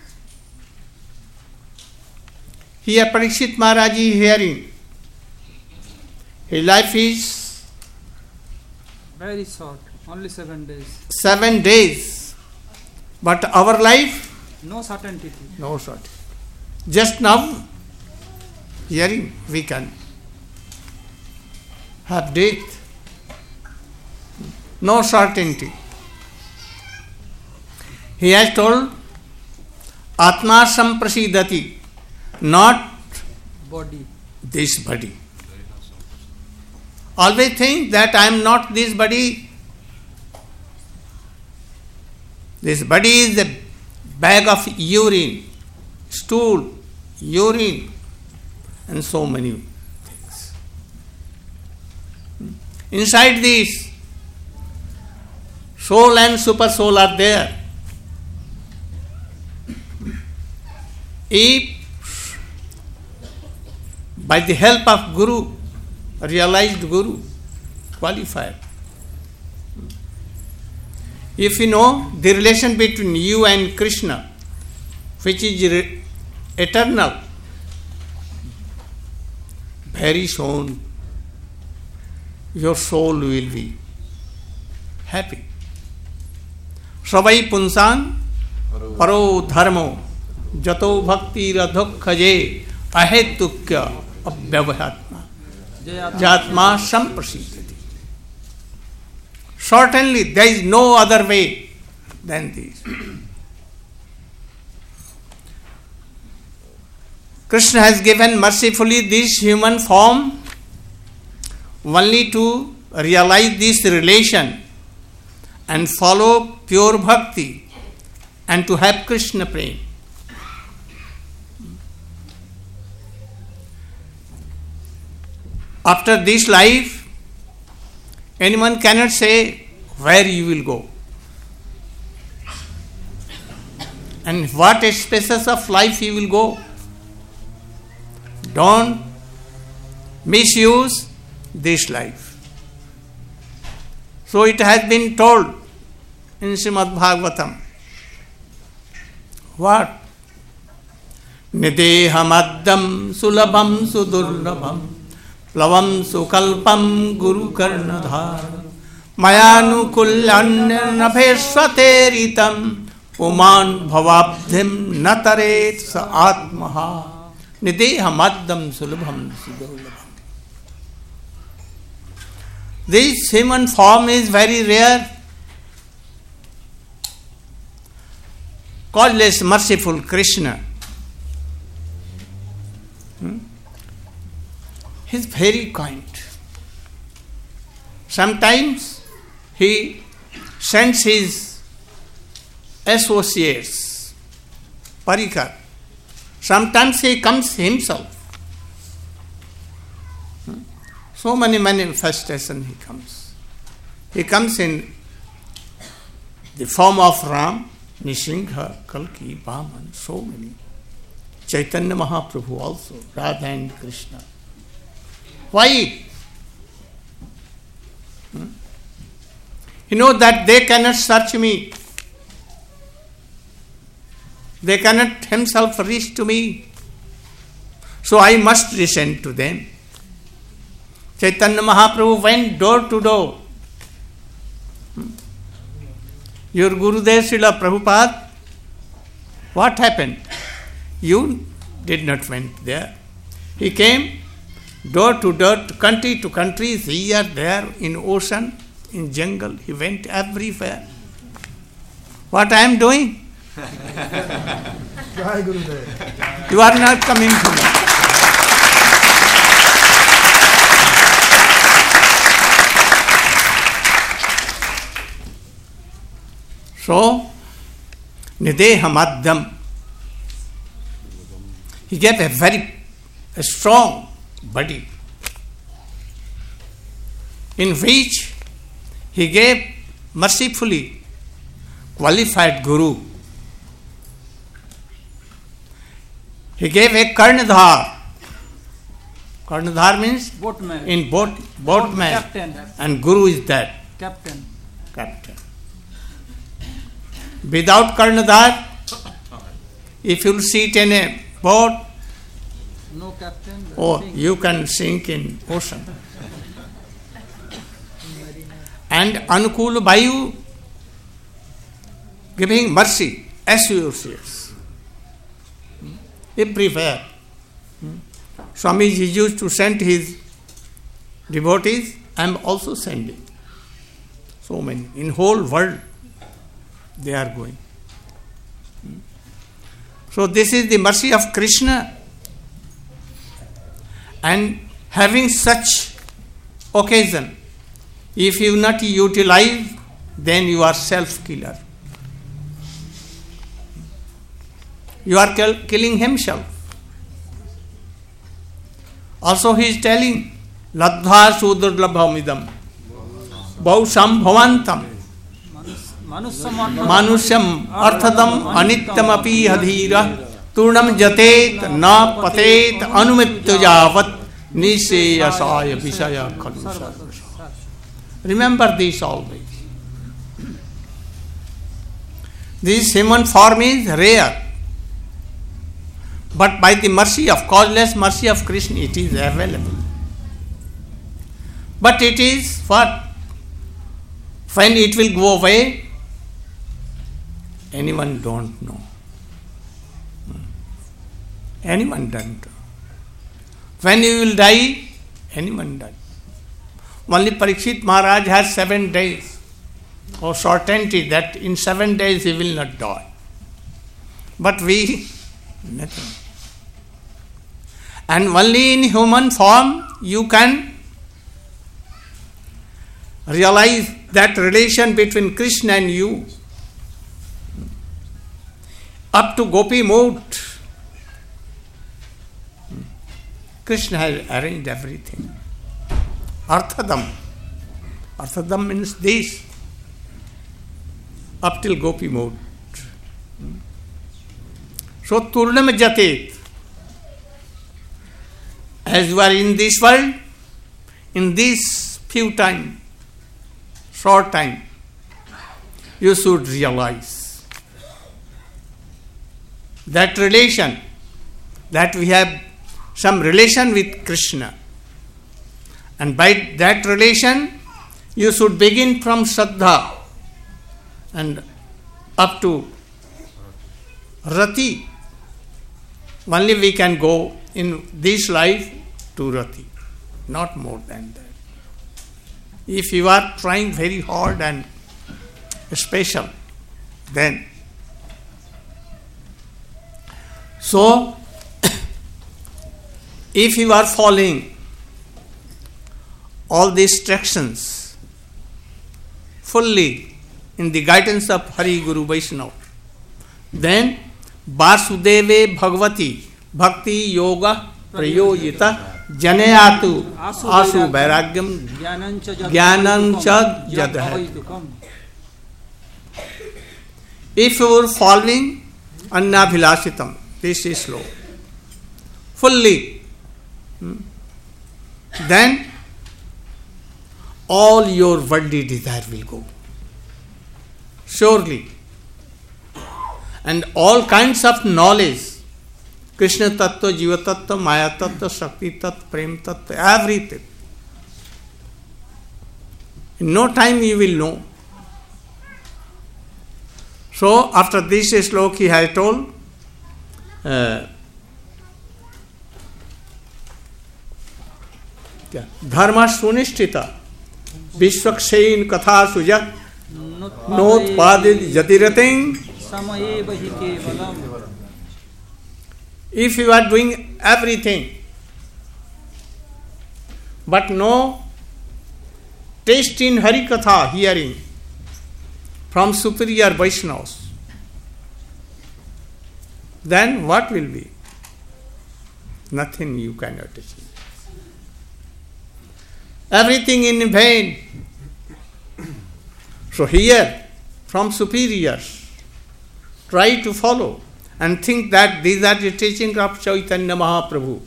Here Parikshit Maharaj is hearing. His life is Very short, only seven days. seven days. But our life, No certainty. no certainty. Just now, hearing, we can have death. No certainty. He has told, Atma samprasidati, not Body. this body. Always think that I am not this body. This body is a bag of urine, stool, urine, and so many things. Inside this, soul and super soul are there. If by the help of Guru, realized Guru, qualified, if you know the relation between you and Krishna, which is re- eternal, very soon your soul will be happy. Savai punsan paro dharmo jato bhakti radhokhaje ahetukya abhyavahatma jatma samprasidhati. Certainly there is no other way than this. Krishna has given mercifully this human form only to realize this relation and follow pure bhakti and to have Krishna prema. After this life, anyone cannot say where you will go and what spaces of life you will go. Don't misuse this life. So it has been told in Srimad Bhagavatam. What? Nidehamaddam sulabham sudurlabham plavam sukalpam guru karnadhar mayanukulyannabhesvateritam uman bhavabdhim nataret sa atmaha nidehamaddam sulabham sudurlabham. This human form is very rare. Causeless, merciful Krishna. Hmm? He is very kind. Sometimes he sends his associates, Parikar. Sometimes he comes himself. So many manifestations he comes. He comes in the form of Ram, Nisingha, Kalki, Vaman, so many. Chaitanya Mahaprabhu also, Radha and Krishna. Why? Hmm? You know that they cannot search me. They cannot himself reach to me. So I must listen to them. Chaitanya Mahaprabhu went door to door. Hmm? Your Gurudev Srila Prabhupada, what happened? You did not went there. He came door to door, country to country, here, there, in ocean, in jungle. He went everywhere. What I am doing? You are not coming to me. So, Nideha Madhyam. He gave a very a strong body, in which he gave mercifully qualified Guru. He gave a Karnadhar. Karnadhar means Boatman. in boat, boatman. Captain. And Guru is that. Captain. Captain. Without Karnadhar, if you sit in a boat, No captain. oh, sink. you can sink in ocean. And Anukul Vayu giving mercy, associates. Everywhere. Swamiji used to send his devotees. I am also sending. So many. In whole world they are going. So this is the mercy of Krishna. And having such occasion, if you not utilize, then you are self-killer. You are kill- killing himself. Also he is telling, Ladha sudurlabhamidam, Bhausam bhavantam, Manusyam arthadam anityam api hadhira, Turnam jatet na patet anumitya javat niseyasaya visaya khalusha. Remember this always. This human form is rare. But by the mercy of, causeless mercy of Krishna, it is available. But it is what? When it will go away, anyone don't know. Anyone don't know. When you will die, anyone dies. Only Parikshit Maharaj has seven days of certainty that in seven days he will not die. But we, nothing. And only in human form you can realize that relation between Krishna and you. Up to Gopi mood, Krishna has arranged everything. Arthadam. Arthadam means this. Up till Gopi mood. So Turnam Jatet. As you are in this world, in this few time, short time, you should realize that relation, that we have some relation with Krishna. And by that relation, you should begin from Shraddha and up to Rati. Only we can go in this life to Rati, not more than that. If you are trying very hard and special, then. So, if you are following all these instructions fully in the guidance of Hari Guru Vaishnava. Then Vasudeve Bhagavati Bhakti Yoga Prayojita Janayatu Asu Vairagyam Jnanancha Jadha. If you are following Annabhilashitam, this is slow, fully, then all your worldly desire will go. Surely. And all kinds of knowledge, Krishna Tattva, Jiva Tattva, Maya Tattva, Shakti Tattva, Prem Tattva, everything. In no time you will know. So, after this slok he has told, uh, Dharma Sunishtita, Vishwaksein Katha Sujak, Not Padid Jatirating. If you are doing everything, but no taste in Hari Katha hearing from superior Vaishnavas, then what will be? Nothing you cannot achieve. Everything in vain. So here, from superiors, try to follow and think that these are the teachings of Chaitanya Mahaprabhu.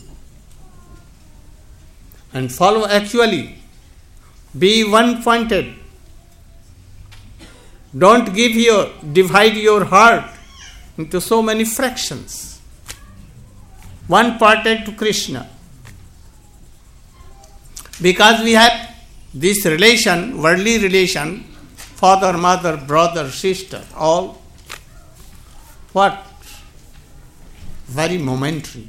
And follow actually. Be one-pointed. Don't give your, divide your heart into so many fractions. One-parted to Krishna. Because we have this relation, worldly relation, father, mother, brother, sister, all what? Very momentary.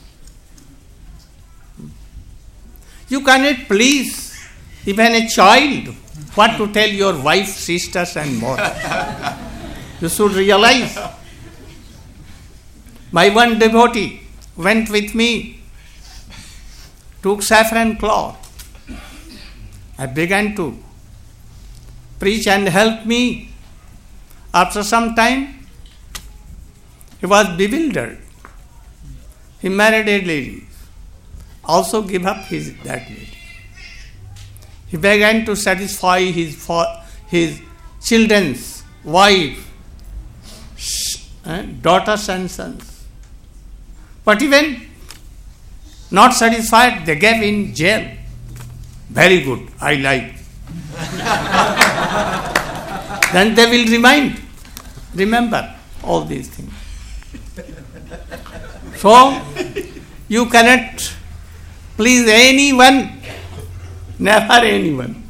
You cannot please even a child what to tell your wife, sisters and more. You should realize. My one devotee went with me, took saffron cloth. I began to preach and help me. After some time, he was bewildered. He married a lady, also gave up his that lady. He began to satisfy his for his children's wife, eh, daughters and sons. But even not satisfied, they gave in jail. Very good, I like. Then they will remind, remember all these things. So, you cannot please anyone, never anyone.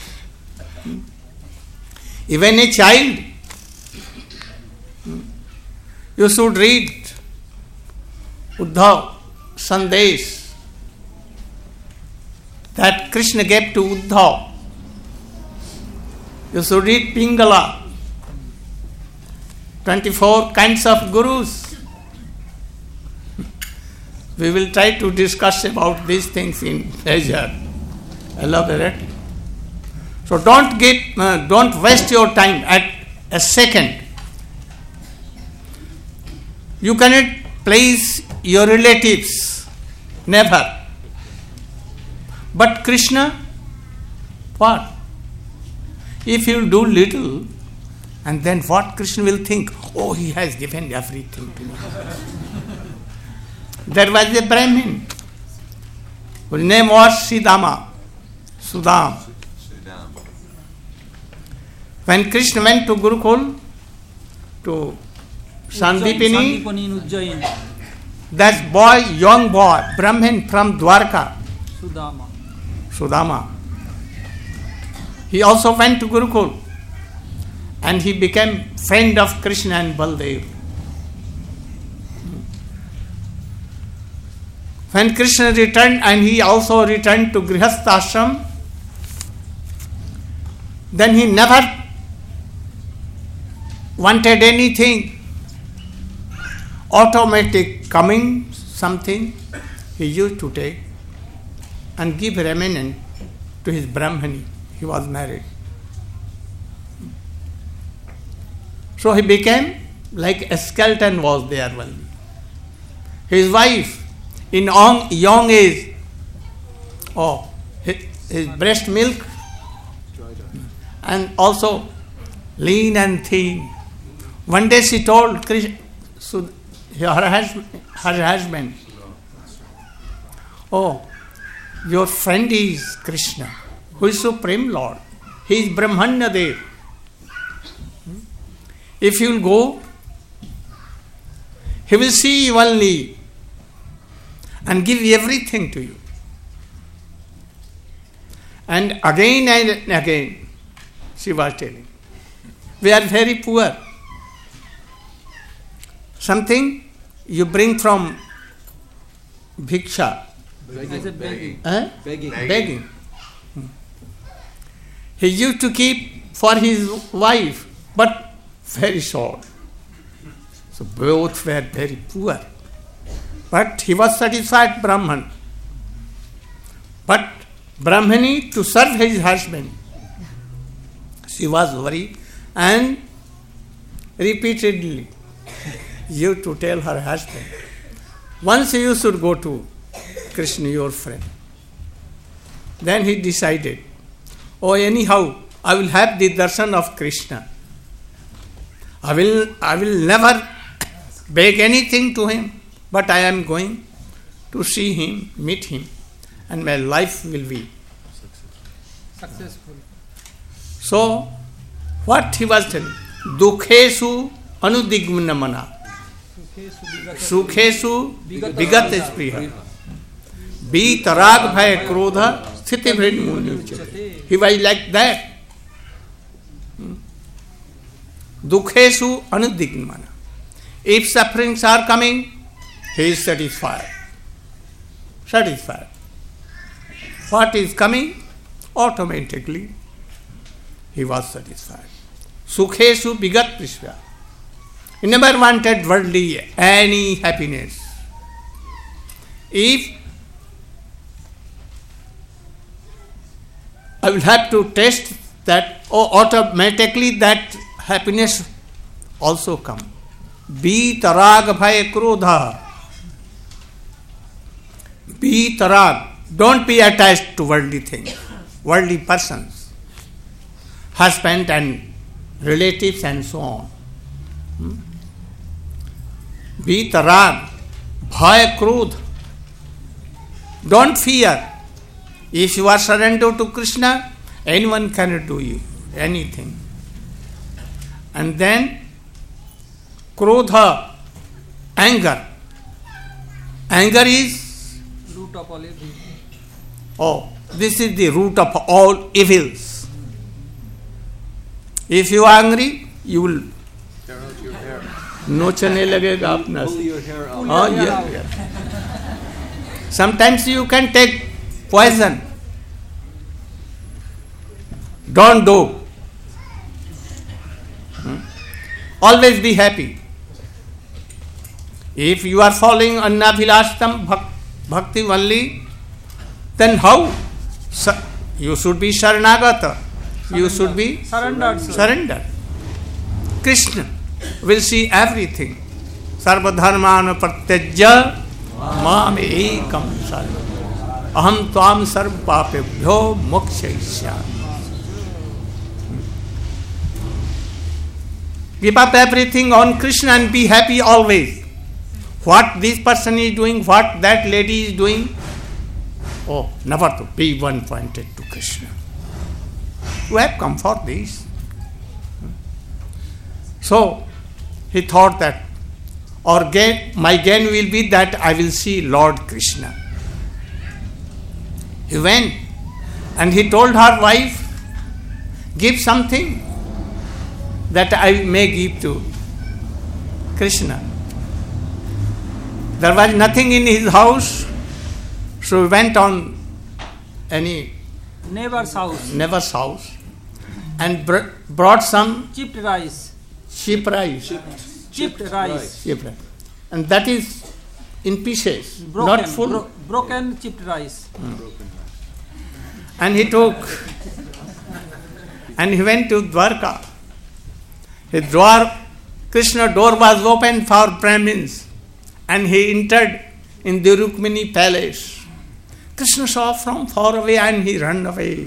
Even a child, you should read Uddhav Sandesh that Krishna gave to Uddhav. You should read Pingala, twenty-four kinds of gurus. We will try to discuss about these things in leisure, elaborately. So don't get, uh, don't waste your time at a second. You cannot please your relatives, never. But Krishna, what? If you do little, and then what Krishna will think? Oh, he has given everything to me. There was a Brahmin whose name was Sudama. Sudam. When Krishna went to Gurukul, to Sandipini, that boy, young boy, Brahmin from Dwarka, Sudama. Sudama, he also went to Gurukul and he became friend of Krishna and Baldev. When Krishna returned and he also returned to Grihastha Ashram, then he never wanted anything. Automatic coming something he used to take and give remnant to his Brahmani. He was married. So he became like a skeleton was there only. His wife, in young, young age, oh, his, his breast milk, and also lean and thin. One day she told Krishna, so her husband, her husband, oh, your friend is Krishna, who is Supreme Lord. He is Brahmanya Dev. If you will go, he will see you only and give everything to you. And again and again, she was telling, we are very poor. Something you bring from bhiksha. Begging. Begging. Huh? Begging. Begging. He used to keep for his wife, but very short. So both were very poor. But he was satisfied Brahman. But Brahmani, to serve his husband, she was worried and repeatedly used to tell her husband, once you should go to Krishna, your friend. Then he decided, oh, anyhow, I will have the darshan of Krishna. I will, I will never beg anything to him, but I am going to see him, meet him, and my life will be Successful. So, what he was telling? Dukhesu anudigmana mana. Sukhesu vigat spriha. Vitarag bhaya krodha sthiti bhrid munyuchyate. He was like that. Dukhesu anudigmana. If sufferings are coming, he is satisfied. Satisfied. What is coming? Automatically he was satisfied. Sukhesu vigat prishya. He never wanted worldly any happiness. If I will have to test that, oh, automatically that happiness also come. Vitarag bhaya krodha. Vitarag. Don't be attached to worldly things, worldly persons, husband and relatives and so on. Hmm? Vitarag bhaya krodha. Don't fear. If you are surrendered to Krishna, anyone cannot do you anything. And then krodha, anger. Anger is Root of all evil. Oh, this is the root of all evils. If you are angry, you will नोचने लगेगा अपना से. हाँ, yes, yes. Sometimes you can take poison. Don't do. Hmm? Always be happy. If you are following Annabhilastam Bhakti only, then how? You should be Sharanagata. You should be surrendered. Surrendered. Krishna will see everything. Sarvadharmana pratyajya mam ekam sarva. Aham tvam sarva papebhyo mokshayishyami. Give up everything on Krishna and be happy always. What this person is doing, what that lady is doing, oh, never to be one pointed to Krishna. You have come for this. So, he thought that, or gain, my gain will be that I will see Lord Krishna. He went and he told her wife, give something that I may give to Krishna. There was nothing in his house, so he went on any Neighbor's house. neighbor's house and br- brought some Chipped rice. sheep rice. Chipped rice. Sheep rice. And that is in pieces, Broken. not full. Bro- broken chipped rice. And he took and he went to Dwarka. He drove Krishna door was open for Brahmins and he entered in the Rukmini palace. Krishna saw from far away and he ran away.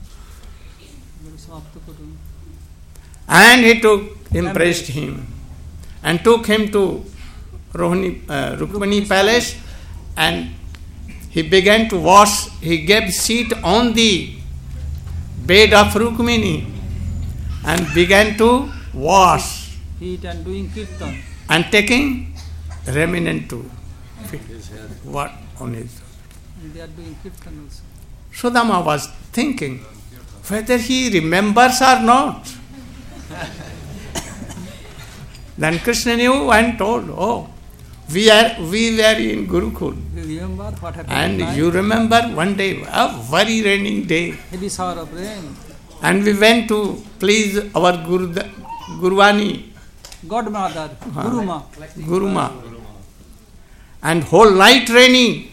And he took, embraced him and took him to Rohini, uh, Rukmini palace, and he began to wash. He gave seat on the bed of Rukmini and began to wash. Eat and doing kirtan. And taking remnant to what on his. And they are doing kirtan also. Sudama was thinking whether he remembers or not. Then Krishna knew and told, oh, we are we were in Gurukul. You remember what happened? And tonight? you remember one day, a very raining day. Heavy shower of rain. And we went to please our Guru, Guruvani. Godmother, Huh? Guruma. Guruma. And whole night raining.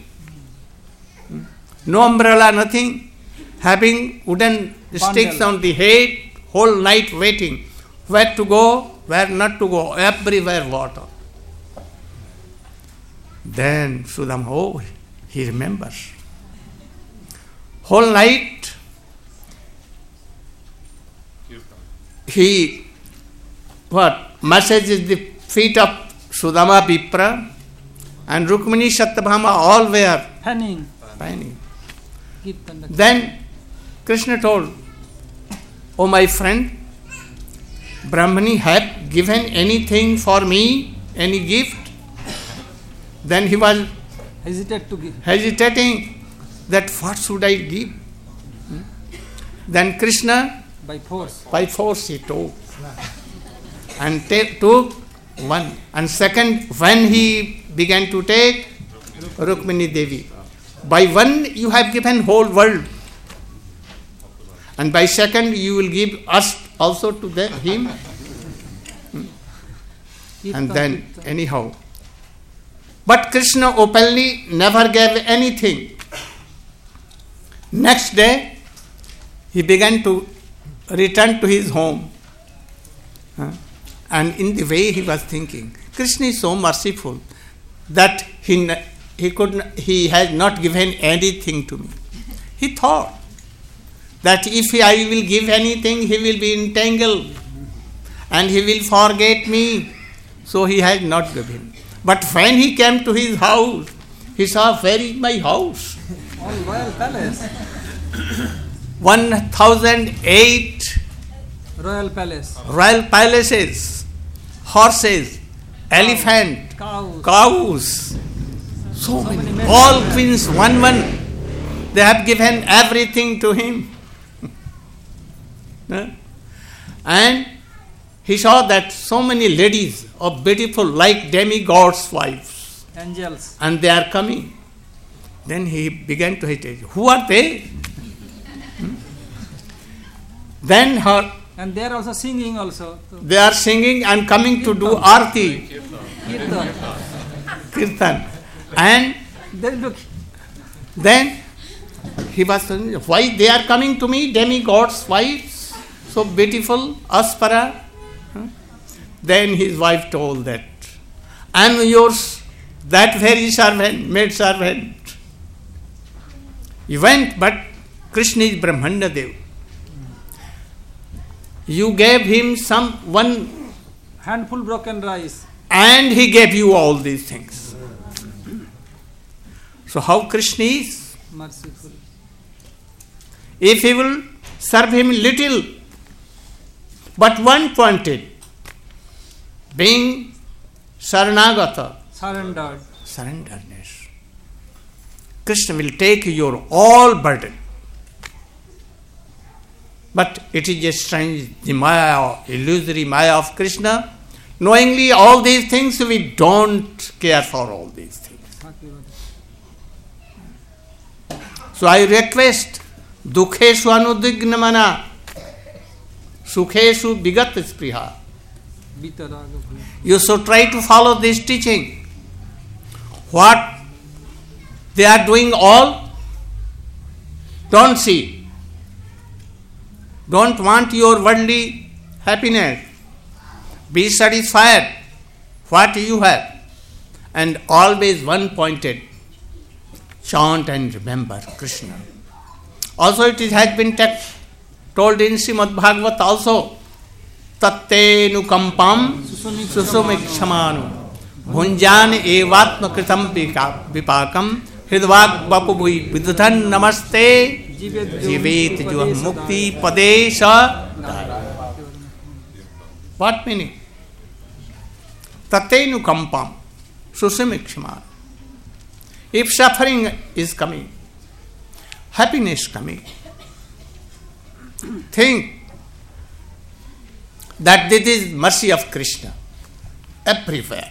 No umbrella, nothing. Having wooden sticks on the head, whole night waiting. Where to go, where not to go, everywhere water. Then Sudama, oh, he remembers. Whole night he what massages the feet of Sudama Vipra and Rukmini Satyabhama, all were Fanning. pining. Kirtan. Then Krishna told, oh my friend, Brahmani have given anything for me, any gift? Then he was Hesitate to give. hesitating that what should I give? Hmm? Then Krishna By force. by force he took and ta- took one, and second when he began to take Rukmini Devi, by one you have given whole world, and by second you will give us also to the, him. Hmm. And then anyhow, but Krishna openly never gave anything. Next day he began to return to his home. Huh? And in the way he was thinking, Krishna is so merciful that he he could n- he has not given anything to me. He thought that if I will give anything, he will be entangled and he will forget me. So he has not given. But when he came to his house, he saw, where is my house? All royal palace. one thousand eight Royal palace. royal palaces, horses, elephant, Cows. cows, so many many, men. all queens, one one. They have given everything to him. Huh? And he saw that so many ladies are beautiful like demigods' wives, Angels. and they are coming. Then he began to hesitate. Who are they? Hmm? Then her, And they are also singing also. So, they are singing and coming to do arti, kirtan. kirtan. And Then look, then he was saying, why they are coming to me, demigods' wives, so beautiful, aspara. Huh? Then his wife told that, I am yours, that very servant, maid servant. He went, but Krishna is Brahmanda Dev. You gave him some one, handful broken rice. and he gave you all these things. So how Krishna is? Merciful. If he will serve him little, but one pointed, being Saranagata, Surrendered. surrenderness, Krishna will take your all burden. But it is a strange, the Maya, illusory Maya of Krishna. Knowingly all these things, we don't care for all these things. So I request, dukheshu anudigna mana, sukheshu bigat spriha. Bitaraga bhula. You should try to follow this teaching. What they are doing all, don't see. Don't want your worldly happiness. Be satisfied what you have, and always one-pointed. Chant and remember Krishna. Also it has been told in Srimad Bhagavat also, Tatte nukampam susumikṣamanu bhunjan evatma kritam vipakam hridvak vapubui vidhan namaste jivet juah mukti padesha. What meaning? Tatte nukampam susumikṣamanu. If suffering is coming, happiness coming, think that this is mercy of Krishna everywhere.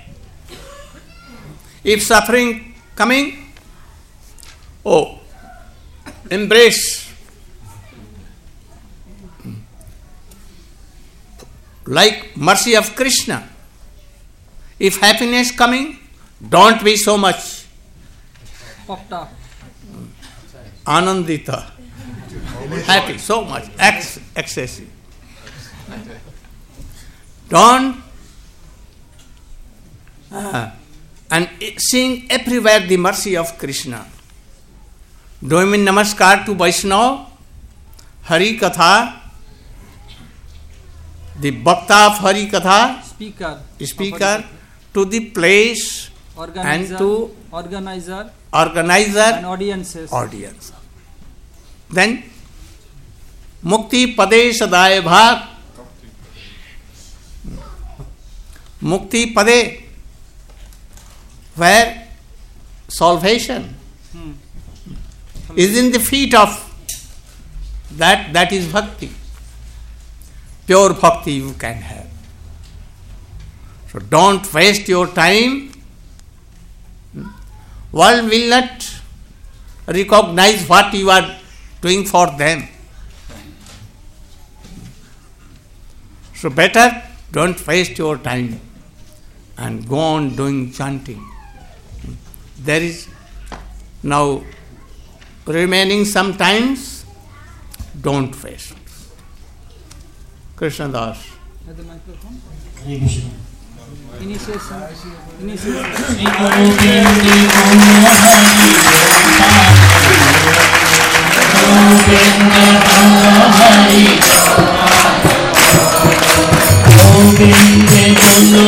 If suffering coming, oh, embrace. Like mercy of Krishna. If happiness coming, don't be so much Anandita, happy, so much, ex- excessive. Don't uh, and seeing everywhere the mercy of Krishna. Doing namaskar to Vaishnava, Hari Katha, the Bhakta of Hari Katha, speaker, speaker to the place organizer, and to organizer, organizer and audiences. Audience. Then Mukti Pade Sadaya Bhag. Mukti Pade, where salvation hmm. is in the feet of that, that is bhakti. Pure bhakti you can have. So don't waste your time. World will not recognize what you are doing for them. So better don't waste your time and go on doing chanting. There is now remaining sometimes, don't waste. Krishna Das. At the microphone. Hare Krishna. Initiation. Initiation. Govinda